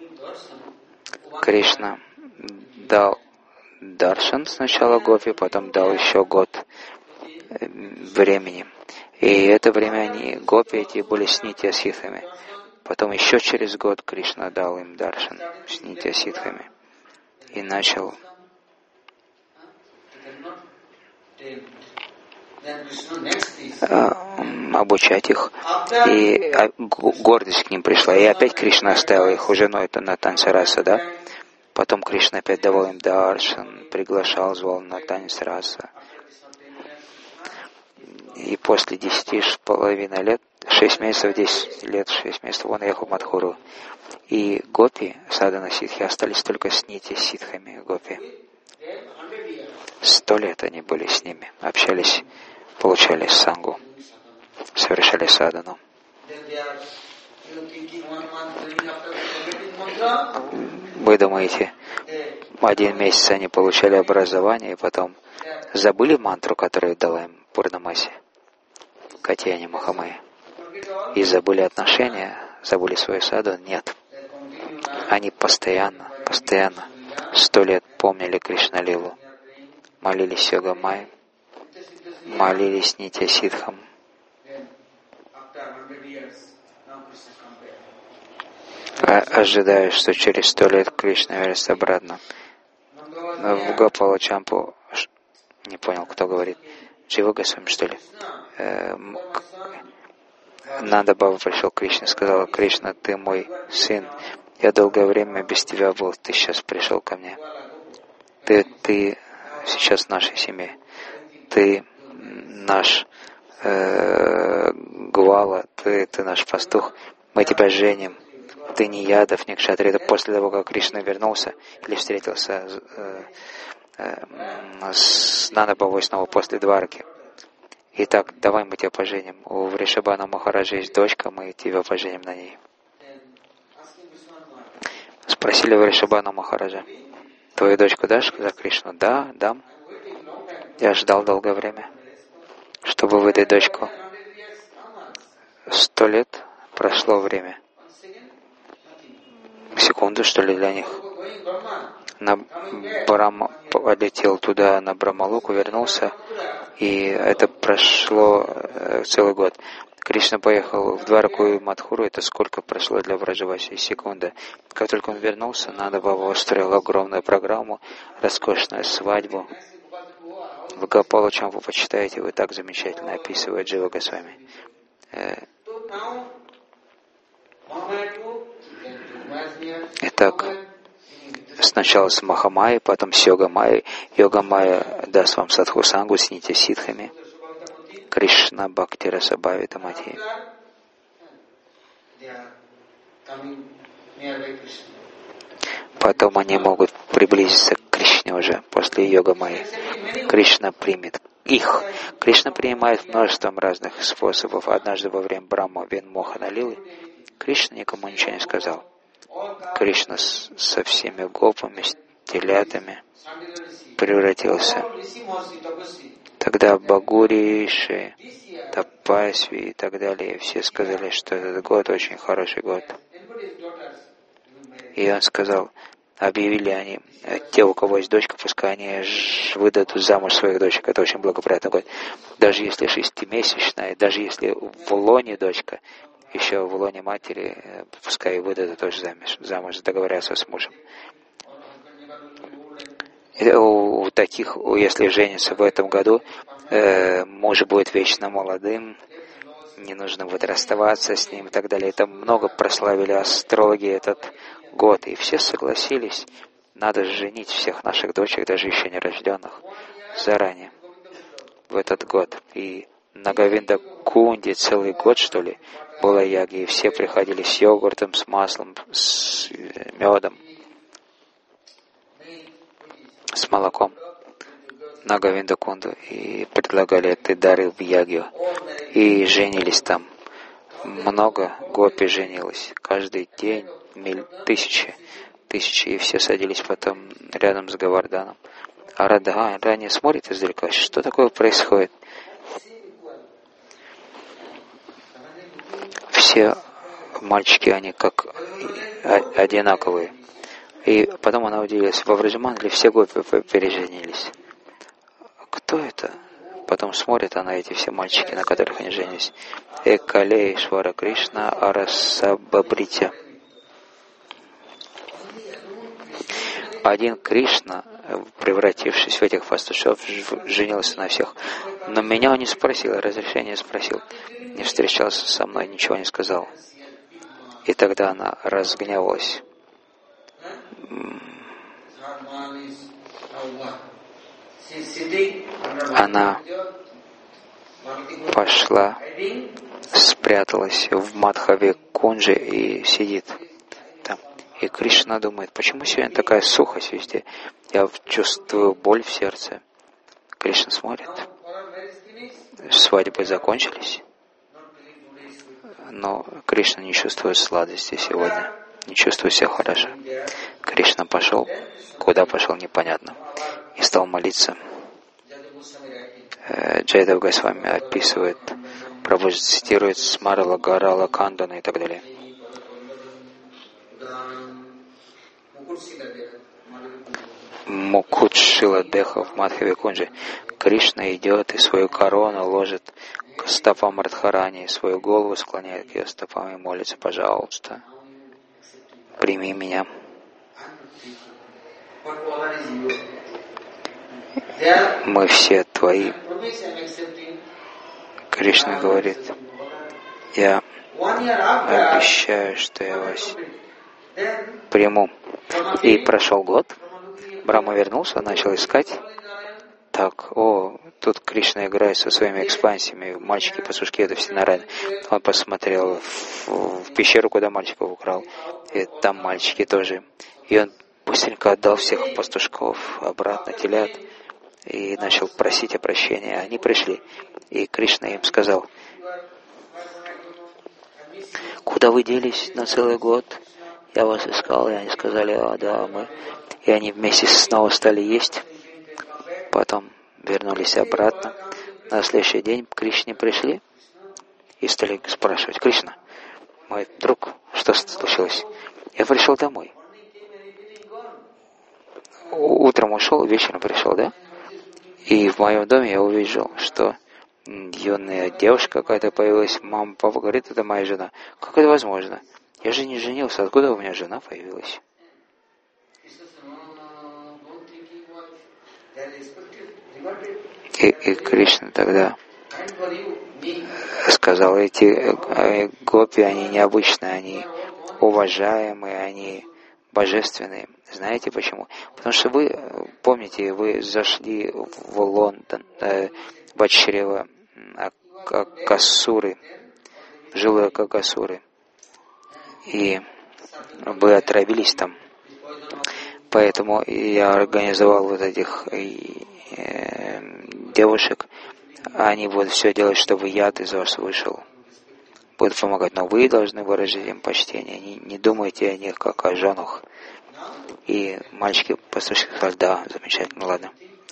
Кришна дал даршан сначала Гопи, потом дал еще год времени. И это время они, Гопи эти, были с Нитья Ситхами. Потом еще через год Кришна дал им даршан с Нитья Ситхами. И начал обучать их, и гордость к ним пришла. И опять Кришна оставил их уже, но это на танце раса, да? Потом Кришна опять давал им даршан, приглашал, звал на танец раса. И после десяти с половиной лет, шесть месяцев, десять лет, шесть месяцев, он ехал в Мадхуру. И Гопи, Садана Ситхи, остались только с Нитья Ситхами Гопи. Сто лет они были с ними, общались, получали сангу, совершали садану. Вы думаете, один месяц они получали образование, и потом забыли мантру, которую дала им Пурнамаси, Катьяни Махамайи, и забыли отношения, забыли свою саду? Нет. Они постоянно, постоянно, сто лет помнили Кришна-лилу, молились Йога-майе, молились Нитья Ситхам. Ожидая, что через сто лет Кришна вернется обратно. В Гопала Чампу, не понял, кто говорит, Джива Госвами, что ли? Нанда Баба пришел к Кришне, сказал: Кришна, ты мой сын, я долгое время без тебя был, ты сейчас пришел ко мне. Ты, ты сейчас в нашей семье. Ты наш э, Гвала, ты, ты наш пастух, мы тебя женим. Ты не Ядов, не Кшатри. Это после того, как Кришна вернулся или встретился э, э, с Нандабавой снова после Дварки. Итак, давай мы тебя поженим. У Вришабхана Махараджа есть дочка, мы тебя поженим на ней. Спросили Вришабхана Махараджа: твою дочку дашь за Кришну? Да, дам. Я ждал долгое время, чтобы выдать дочку. Сто лет прошло время. Секунду, что ли, для них. на Брама, полетел туда, на Брамалоку, вернулся, и это прошло целый год. Кришна поехал в Двараку и Мадхуру, это сколько прошло для Враджаваси? Секунда. Как только он вернулся, Нанда Баба устроил огромную программу, роскошную свадьбу. В Гопалу, чем вы почитаете, вы так замечательно описывает Джива Госвами. Итак, сначала с Махамайей, потом с Йога-майей. Йога-майя даст вам садхусангу с нити ситхами. Кришна Бхакти Раса Бхавита Мати. Потом они могут приблизиться к Кришне уже после Йога-майи. Кришна примет их. Кришна принимает множеством разных способов. Однажды во время Брахма Вин Мохана Лилы Кришна никому ничего не сказал. Кришна с, со всеми гопами, с телятами превратился. Тогда Бхагуриши, Тапасви и так далее, все сказали, что этот год очень хороший год. И он сказал, объявили они, те, у кого есть дочка, пускай они выдадут замуж своих дочек. Это очень благоприятный год. Даже если шестимесячная, даже если в лоне дочка, еще в лоне матери, пускай выдадут тоже замуж, замуж, договорятся с мужем. И у, у таких, если женится в этом году, э, муж будет вечно молодым, не нужно будет расставаться с ним и так далее. Это много прославили астрологи этот год, и все согласились, надо женить всех наших дочек, даже еще не рожденных, заранее, в этот год. И на Говинда Кунде целый год, что ли, было яги, и все приходили с йогуртом, с маслом, с медом, с молоком на Говинда Кунду, и предлагали эти дары в ягью, и женились там. Много гопи женилось, каждый день миль, тысячи, тысячи, и все садились потом рядом с Говарданом. А Радха ранее смотрит издалека, что такое происходит. Все мальчики, они как одинаковые. И потом она удивилась, во Враджамандале все гопи переженились. Кто это? Потом смотрит она, эти все мальчики, на которых они женились. Экалей Швара Кришна Арасабабритя. Один Кришна, превратившись в этих пастушев, женился на всех. Но меня он не спросил, разрешения спросил. Не встречался со мной, ничего не сказал. И тогда она разгневалась. Она пошла, спряталась в Мадхаве Кунджи и сидит там. И Кришна думает, почему сегодня такая сухость везде? Я чувствую боль в сердце. Кришна смотрит. Свадьбы закончились. Но Кришна не чувствует сладости сегодня. Не чувствует себя хорошо. Кришна пошел. Куда пошел, непонятно. И стал молиться. Джайадев Госвами описывает, Прабху цитирует Смарала, Гарала, Кандана и так далее. Мукут Шиладеха в Мадхаве Кунджи. Кришна идет и свою корону ложит к стопам Радхарани, свою голову склоняет к ее стопам и молится, пожалуйста, прими меня. Мы все твои. Кришна говорит, я обещаю, что я вас приму. И прошел год. Брахма вернулся, начал искать. Так, о, тут Кришна играет со своими экспансиями. Мальчики, пастушки, это все нарады. Он посмотрел в, в пещеру, куда мальчиков украл. И там мальчики тоже. И он быстренько отдал всех пастушков обратно, телят. И начал просить о прощении. Они пришли. И Кришна им сказал, куда вы делись на целый год? Я вас искал. И они сказали, а, да, мы. И они вместе снова стали есть. Потом вернулись обратно. На следующий день к Кришне пришли и стали спрашивать, Кришна, мой друг, что случилось? Я пришел домой. утром ушел, вечером пришел, да? И в моем доме я увидел, что юная девушка какая-то появилась. Мама, папа говорит, это моя жена. Как это возможно? Я же не женился, откуда у меня жена появилась? И, и Кришна тогда сказал, эти э, гопи, они необычные, они уважаемые, они божественные. Знаете почему? Потому что вы, помните, вы зашли в Лондон, э, в чрево Акасуры, жилы Акасуры, и вы отравились там. Поэтому я организовал вот этих э, девушек, они будут все делать, чтобы яд из вас вышел. Будут помогать, но вы должны выразить им почтение. Не, не думайте о них как о женах. И мальчики послушали, сказали, да, замечательно, ладно.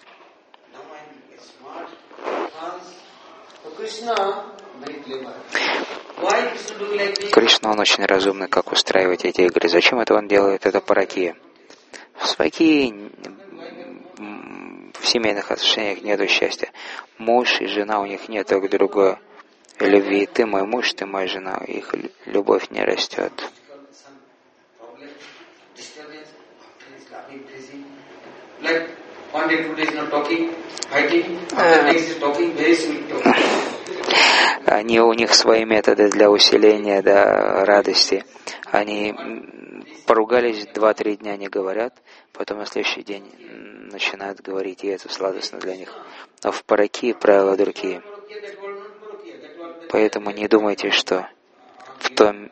Кришна, он очень разумный, как устраивать эти игры. Зачем это он делает? Это паракия. В сваки в семейных отношениях нету счастья. Муж и жена, у них нет друг друга любви. Ты мой муж, ты моя жена. Их любовь не растет. Они, у них свои методы для усиления, да, радости. Они поругались, два-три дня не говорят, потом на следующий день начинают говорить, и это сладостно для них. Но в параки правила другие. Поэтому не думайте, что в том...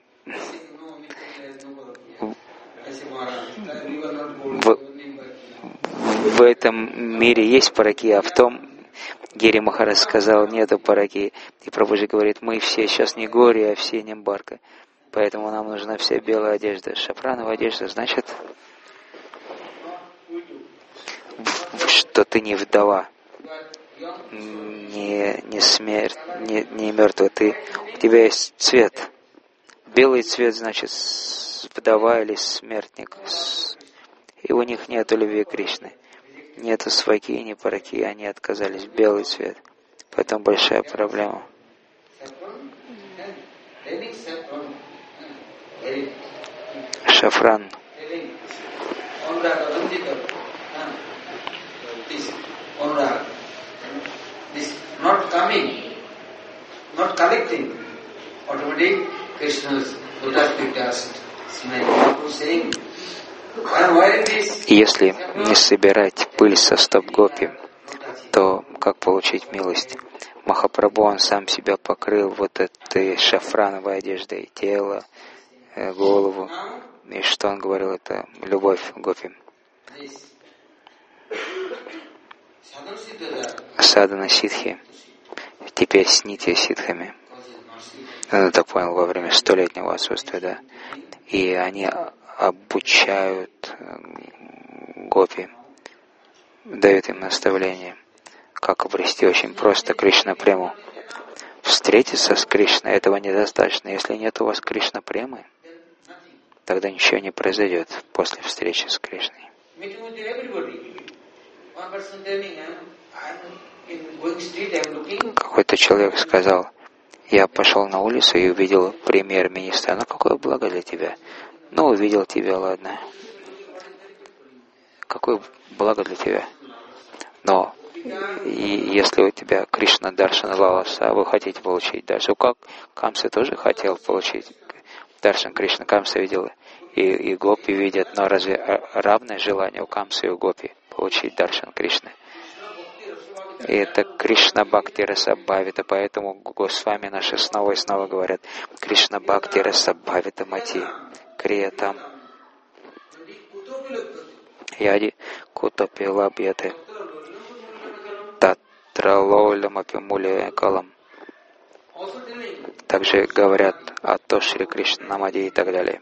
В, в этом мире есть параки, а в том Гири Махарадж сказал, нету параки. И Прабхуджи говорит, мы все сейчас не горе, а все нимбарка. Поэтому нам нужна вся белая одежда. Шафрановая одежда значит, что ты не вдова, не, не смерть, не, не мертвая. Ты, у тебя есть цвет. Белый цвет значит вдова или смертник. И у них нету любви Кришны. Нету сваки, ни параки, они отказались. Белый цвет. Поэтому большая проблема. Шафран. Если не собирать пыль со стоп гопи, то как получить милость? Махапрабху, он сам себя покрыл вот этой шафрановой одеждой, тело, голову. И что он говорил? Это любовь гопи. Садхана ситхи теперь с нитья ситхами. Он это понял во время столетнего отсутствия, да. И они обучают гопи, дают им наставления, как обрести очень просто Кришна-прему. Встретиться с Кришной, этого недостаточно. Если нет у вас Кришна-премы, тогда ничего не произойдет после встречи с Кришной. Какой-то человек сказал, я пошел на улицу и увидел премьер-министра. Ну, какое благо для тебя? Ну, увидел тебя, ладно. Какое благо для тебя? Но и если у тебя Кришна Даршана Лаласа, вы хотите получить Даршан, как Камса тоже хотел получить Даршан Кришна, Камса видел, и, и гопи видят, но разве равное желание у Камса и у гопи получить Даршан Кришны? И это Кришна Бхакти Раса Бхавита, поэтому Госвами наши снова и снова говорят Кришна Бхакти Раса Бхавита Мати Криятам Яди Кутапи Лабьяте Татралолям Апимули Калам. Также говорят о то Шри Кришна Намади и так далее.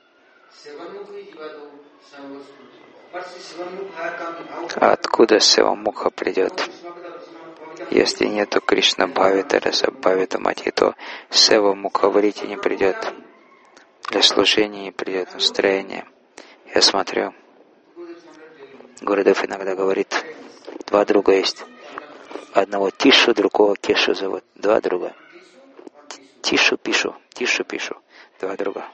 Откуда Севамуха придет? Если нету Кришна Бхавита Раса Бхавита Мати, то Севамуха в рите не придет. Для служения не придет настроение. Я смотрю, Гурудев иногда говорит, два друга есть. Одного Тишу, другого Кешу зовут. Два друга. Тишу, Пишу, Тишу, Пишу. Два друга.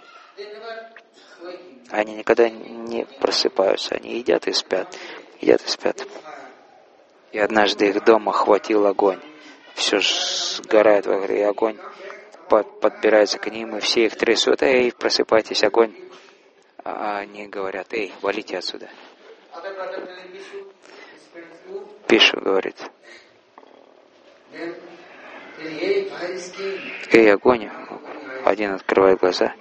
Они никогда не просыпаются. Они едят и спят. Едят и спят. И однажды их дом охватил огонь. Все сгорает в огне, и огонь под, подбирается к ним, и все их трясут. Эй, просыпайтесь, огонь. А они говорят, эй, валите отсюда. Пишу говорит, эй, огонь. Один открывает глаза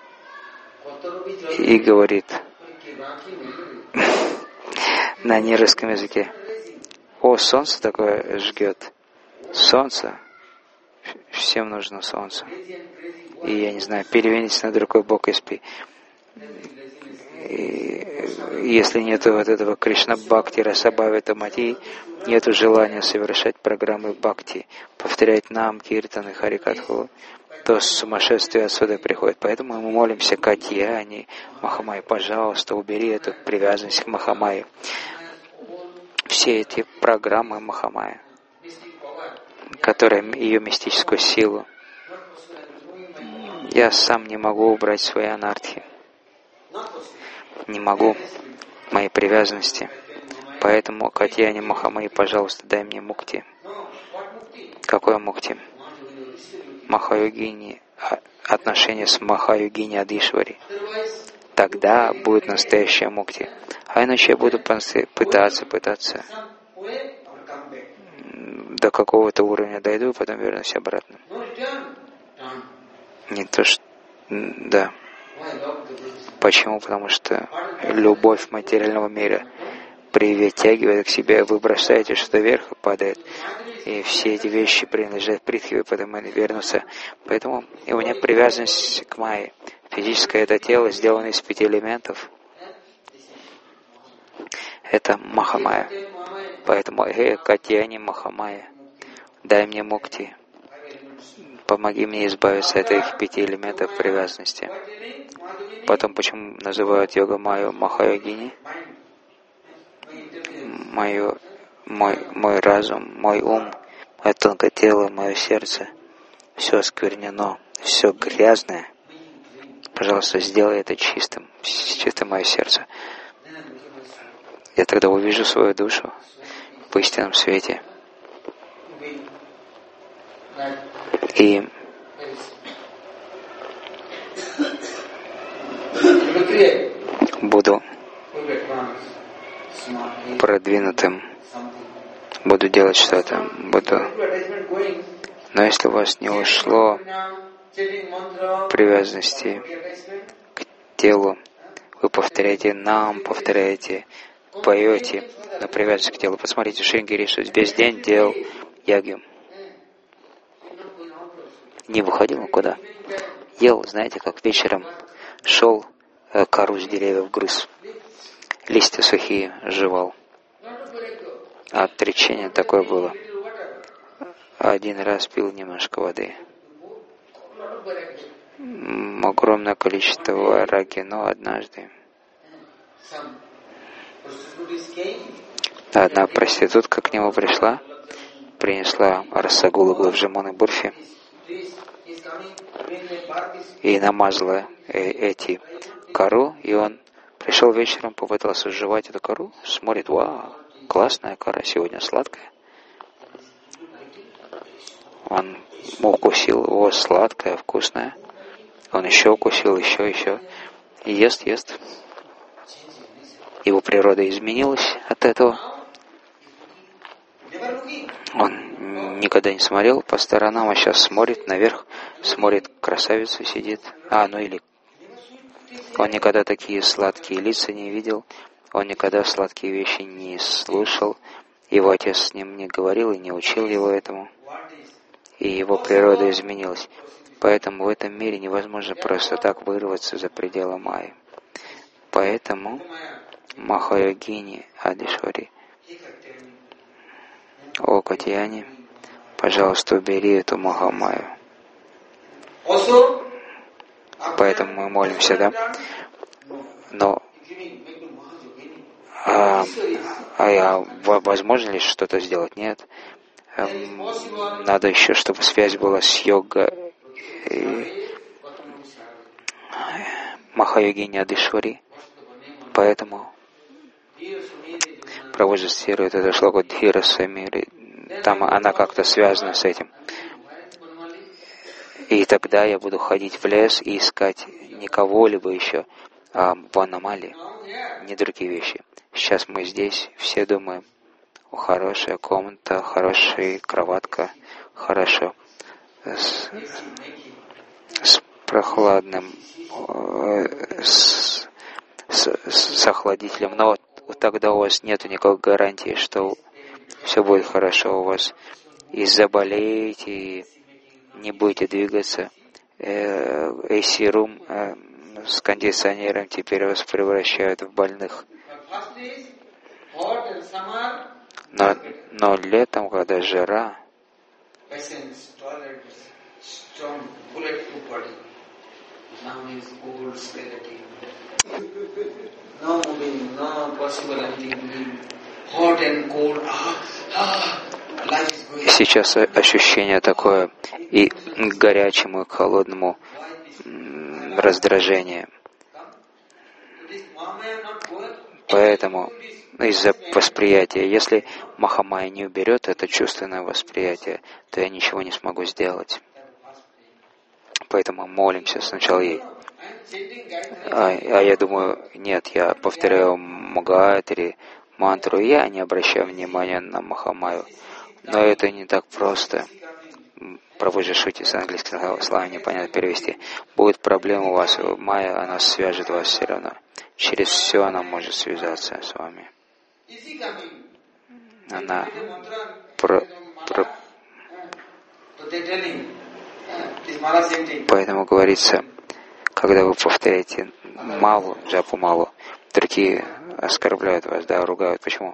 и говорит на нерусском языке, о, солнце такое жгет. Солнце. Всем нужно солнце. И, я не знаю, перевернись на другой бок и спи. И если нет вот этого Кришна Бхакти, Расабхави Тамати, нет желания совершать программы Бхакти, повторять нам, Киртан и Харикатху, то сумасшествие отсюда приходит. Поэтому мы молимся Катьяни, Махамайи, пожалуйста, убери эту привязанность к Махамайи. Все эти программы Махамайи, которые ее мистическую силу, я сам не могу убрать свои анархии. Не могу моей привязанности. Поэтому, Катьяни Махамайи, пожалуйста, дай мне мукти. Какое мукти? Махайогини, отношения с Махайогини Адишвари. Тогда будет настоящая мукти. А иначе я буду пытаться, пытаться. До какого-то уровня дойду, потом вернусь обратно. Не то, что... Да. Почему? Потому что любовь материального мира притягивает к себе, вы бросаете что-то вверх и падает. И все эти вещи принадлежат Притхиве, потом они вернутся. Поэтому и у меня привязанность к Майе. Физическое это тело, сделано из пяти элементов. Это Махамая. Поэтому, эй, Катьяни Махамая, дай мне мукти. Помоги мне избавиться от этих пяти элементов привязанности. Потом, почему называют йога Майю Махайогини? Мое, мой, мой разум, мой ум, мое тонкое тело, мое сердце, все осквернено, все грязное. Пожалуйста, сделай это чистым, чистым мое сердце. Я тогда увижу свою душу в истинном свете. И буду продвинутым, буду делать что-то, буду. Но если у вас не ушло привязанности к телу, вы повторяете нам, повторяете, поете, но привязанность к телу. Посмотрите, Шрингири весь день делал ягью. Не выходил никуда. Ел, знаете, как вечером шел, э, кору с деревьев грыз. Листья сухие жевал. А отречение такое было. Один раз пил немножко воды. М, огромное количество вайраги, но однажды одна проститутка к нему пришла, принесла расагулу, главжимон и бурфи и намазала э, эти кору, и он пришел вечером, попытался жевать эту кору, смотрит, вау, классная кора, сегодня сладкая. Он укусил, о, сладкая, вкусная. Он еще укусил, еще, еще. И ест, ест. Его природа изменилась от этого. Он никогда не смотрел по сторонам, а сейчас смотрит наверх, смотрит, красавицу сидит. А, ну или... Он никогда такие сладкие лица не видел, он никогда сладкие вещи не слушал, его отец с ним не говорил и не учил его этому, и его природа изменилась. Поэтому в этом мире невозможно просто так вырваться за пределы Майи. Поэтому Махайогини Адишвари, о Катьяни, пожалуйста, убери эту Махамаю. Поэтому мы молимся, да? Но а, А, а возможно ли что-то сделать? Нет. Надо еще, чтобы связь была с йога и Махайогини Адишвари. Поэтому Прабхупада цитирует это шлоку Дхира Самири. Там она как-то связана с этим. И тогда я буду ходить в лес и искать не кого-либо еще, а в аномалии, не другие вещи. Сейчас мы здесь, все думаем, о, хорошая комната, хорошая кроватка, хорошо, с, с прохладным, с, с, с охладителем. Но вот тогда у вас нет никакой гарантии, что все будет хорошо у вас. И заболеете, и не будете двигаться. эй си-рум э, с кондиционером теперь вас превращают в больных. Но, но летом, когда жара, сейчас ощущение такое и к горячему, и к холодному раздражение. Поэтому из-за восприятия, если Махамая не уберет это чувственное восприятие, то я ничего не смогу сделать. Поэтому молимся сначала ей. А, а я думаю, нет, я повторяю Магатри, мантру, и я не обращаю внимания на Махамаю. Но это не так просто. Прабхупада шутит с английским словом, непонятно перевести. Будет проблема у вас, Майя, она свяжет вас все равно. Через все она может связаться с вами. Она про, про... Поэтому говорится, когда вы повторяете малу, джапу малу, другие оскорбляют вас, да, ругают. Почему?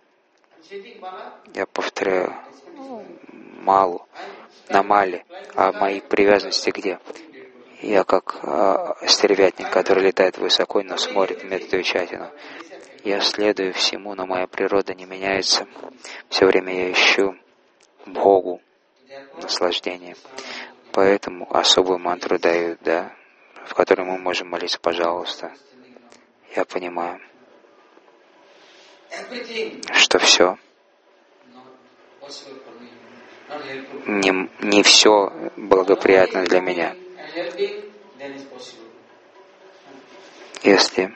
Я повторяю малу, на мале, а мои привязанности где? Я как э, стервятник, который летает высоко, но смотрит медведчатину. Я следую всему, но моя природа не меняется. Все время я ищу Богу, наслаждение. Поэтому особую мантру дают, да, в которой мы можем молиться, пожалуйста. Я понимаю, что все, не, не все благоприятно для меня. Если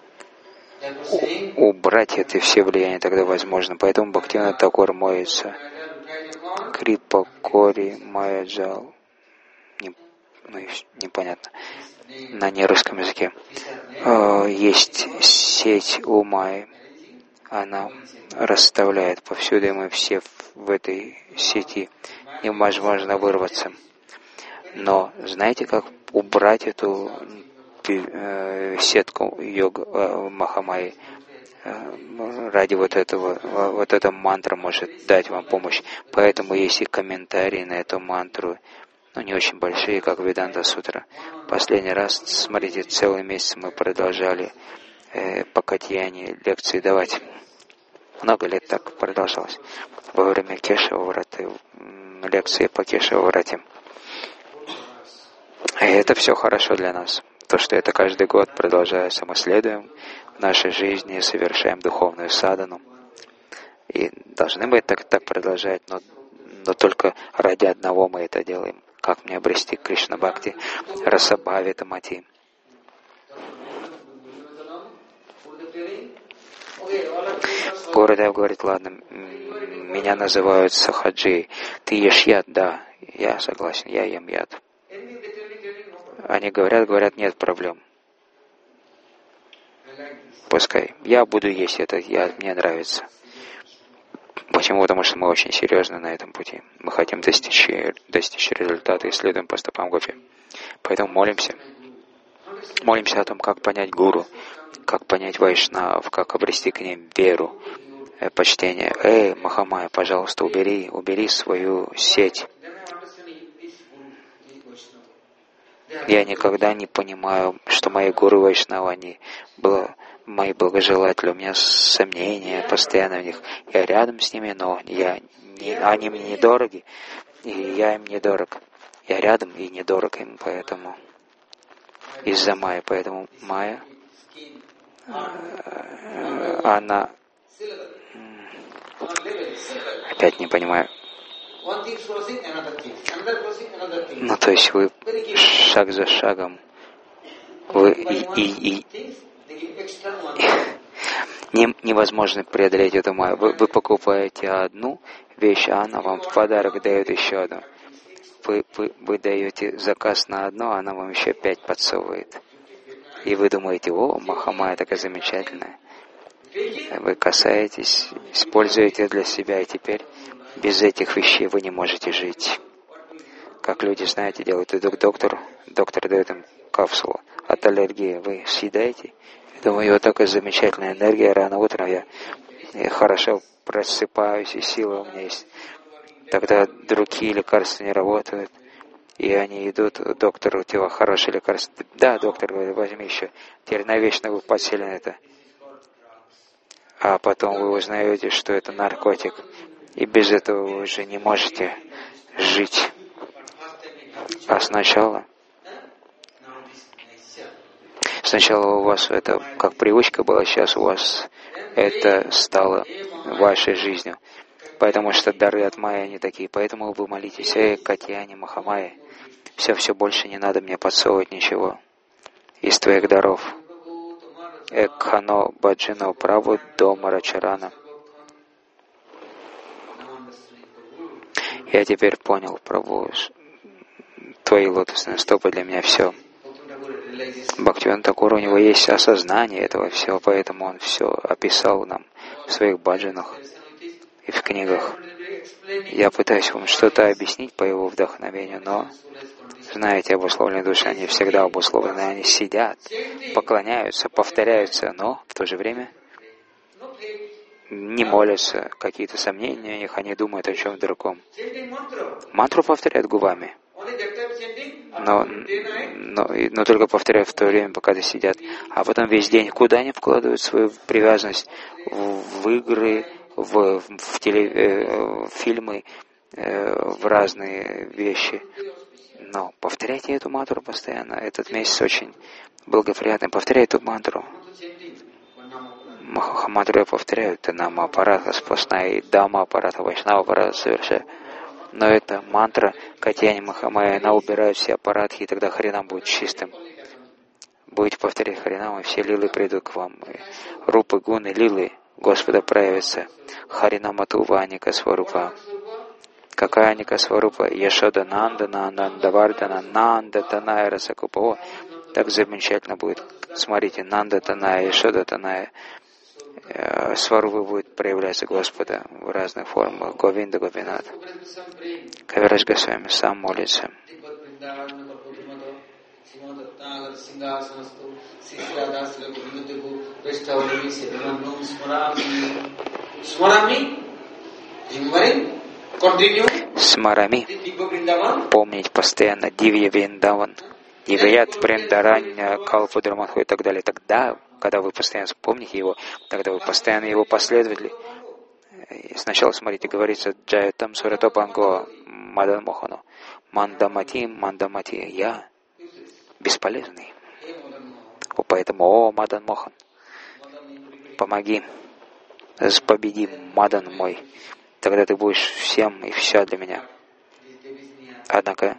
убрать это все влияния, тогда возможно. Поэтому Бхактивинода Такур моется. Крипа, Кори, Майяджал. Не, ну, непонятно. На нерусском языке. Есть сеть у Майи. Она расставляет повсюду, и мы все в этой сети. Невозможно вырваться. Но знаете, как убрать эту э, сетку йога э, Махамайи? Э, ради вот этого, э, вот эта мантра может дать вам помощь. Поэтому есть и комментарии на эту мантру, но не очень большие, как Веданта Сутра. Последний раз, смотрите, целый месяц мы продолжали э, по Катьяне лекции давать. Много лет так продолжалось. Во время Кешава Враты, лекции по Кешава Врате. И это все хорошо для нас. То, что это каждый год продолжается, мы следуем в нашей жизни, совершаем духовную садану. И должны мы так, так продолжать, но, но только ради одного мы это делаем. Как мне обрести Кришна Бхакти, Расабхави Тамати. Гурудев говорит, ладно, меня называют Сахаджи. Ты ешь яд? Да, я согласен, я ем яд. Они говорят, говорят, нет проблем. Пускай. Я буду есть этот яд, мне нравится. Почему? Потому что мы очень серьезны на этом пути. Мы хотим достичь, достичь результата и следуем по стопам Гопи. Поэтому молимся. Молимся о том, как понять гуру, как понять вайшнав, как обрести к ним веру, почтение. Эй, Махамая, пожалуйста, убери, убери свою сеть. Я никогда не понимаю, что мои гуру вайшнава, они мои благожелатели, у меня сомнения постоянно в них. Я рядом с ними, но я не, они мне недороги, и я им недорог. Я рядом и недорог им, поэтому из-за Майя. Поэтому Майя, она... Опять не понимаю. Ну, то есть вы шаг за шагом, вы и, и, и, не, невозможно преодолеть эту майю. Вы, вы покупаете одну вещь, а она вам в подарок дает еще одну. Вы, вы, вы даете заказ на одно, а она вам еще пять подсовывает. И вы думаете, о, Махамайя такая замечательная. Вы касаетесь, используете для себя, и теперь без этих вещей вы не можете жить. Как люди, знаете, делают, идут к доктору, доктор дает им капсулу от аллергии. Вы съедаете, думаю, вот такая замечательная энергия, рано утром я, я хорошо просыпаюсь, и сила у меня есть. Тогда другие лекарства не работают, и они идут к доктору, у тебя хорошее лекарство. Да, доктор говорит, возьми еще. Теперь навечно вы подсели на это. А потом вы узнаете, что это наркотик. И без этого вы уже не можете жить. А сначала, сначала у вас это как привычка была, сейчас у вас это стало вашей жизнью. Потому что дары от Майи они такие. Поэтому вы молитесь, эй, Катьяне, Махамайя, все-все больше не надо мне подсовывать ничего из твоих даров. Экхано Баджино Прабhu до Марачарана. Я теперь понял, Прабhu, твои лотосные стопы для меня все. Бхактивинода Тхакур, у него есть осознание этого всего, поэтому он все описал нам в своих баджанах и в книгах. Я пытаюсь вам что-то объяснить по его вдохновению, но, знаете, обусловленные души, они всегда обусловлены, они сидят, поклоняются, повторяются, но в то же время не молятся, какие-то сомнения у них, они думают о чем-то другом. Мантру повторяют губами, но, но, но только повторяют в то время, пока они сидят. А потом весь день куда они вкладывают свою привязанность? В, в игры, в, в, теле, э, в фильмы, э, в разные вещи. Но повторяйте эту мантру постоянно. Этот месяц очень благоприятный. Повторяйте эту мантру. Мантру я повторяю. Это нама аппарата сплошная, и дама аппарата, вайшнава аппарата совершаю. Но эта мантра Катьяни Махамайя, она убирает все аппаратхи, и тогда Харинам будет чистым. Будете повторять Харинам, и все лилы придут к вам. И рупы, гуны, лилы Господа проявятся. Харинаматува Аника Сварупа. Какая Аника Сварупа? Яшода Нанда, Нанда Вардана, Нанда Таная Расакупа. Так замечательно будет. Смотрите, Нанда Таная, Яшода Таная. Сварупа будет проявляться Господа в разных формах. Говинда Говинат. Кавирадж Госвами сам молится. Смарами, помнить постоянно Дивья Вриндаван, Дивьят Вриндаранья, Калпу Драмадху и так далее. Тогда, когда вы постоянно помните его, тогда вы постоянно его последователи. Сначала, смотрите, говорится Джаятам Суратопанго Мадан Мохану. Мандамати, Мандамати, я бесполезный. Поэтому, о, Мадан Мохан, помоги, победи, Мадан мой. Тогда ты будешь всем и вся для меня. Однако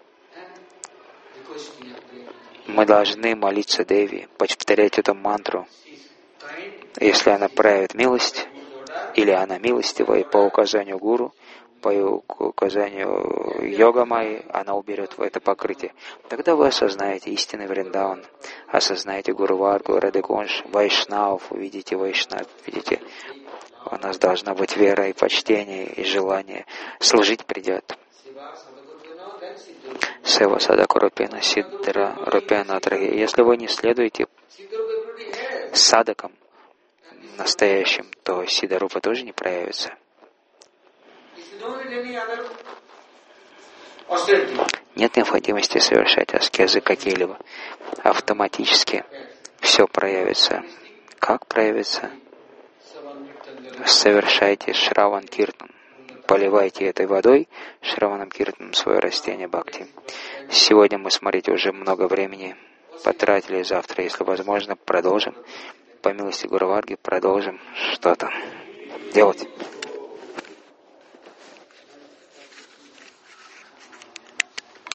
мы должны молиться Деви, повторять эту мантру. Если она проявит милость, или она милостивая по указанию гуру, по указанию йога майи, она уберет в это покрытие. Тогда вы осознаете истинный Вриндаван, осознаете Гуру Варгу, Радекунш, Вайшнав, увидите Вайшнав, видите, у нас должна быть вера и почтение, и желание. Служить придет. Сева Садаку Рупена, Сиддра Рупена Атраги. Если вы не следуете садакам настоящим, то Сидарупа тоже не проявится. Нет необходимости совершать аскезы какие-либо. Автоматически все проявится, как проявится? Совершайте Шраван Киртан. Поливайте этой водой, Шраванам Киртаном, свое растение бхакти. Сегодня мы, смотрите, уже много времени потратили. Завтра, если возможно, продолжим. По милости Гуру Варги, продолжим что-то делать.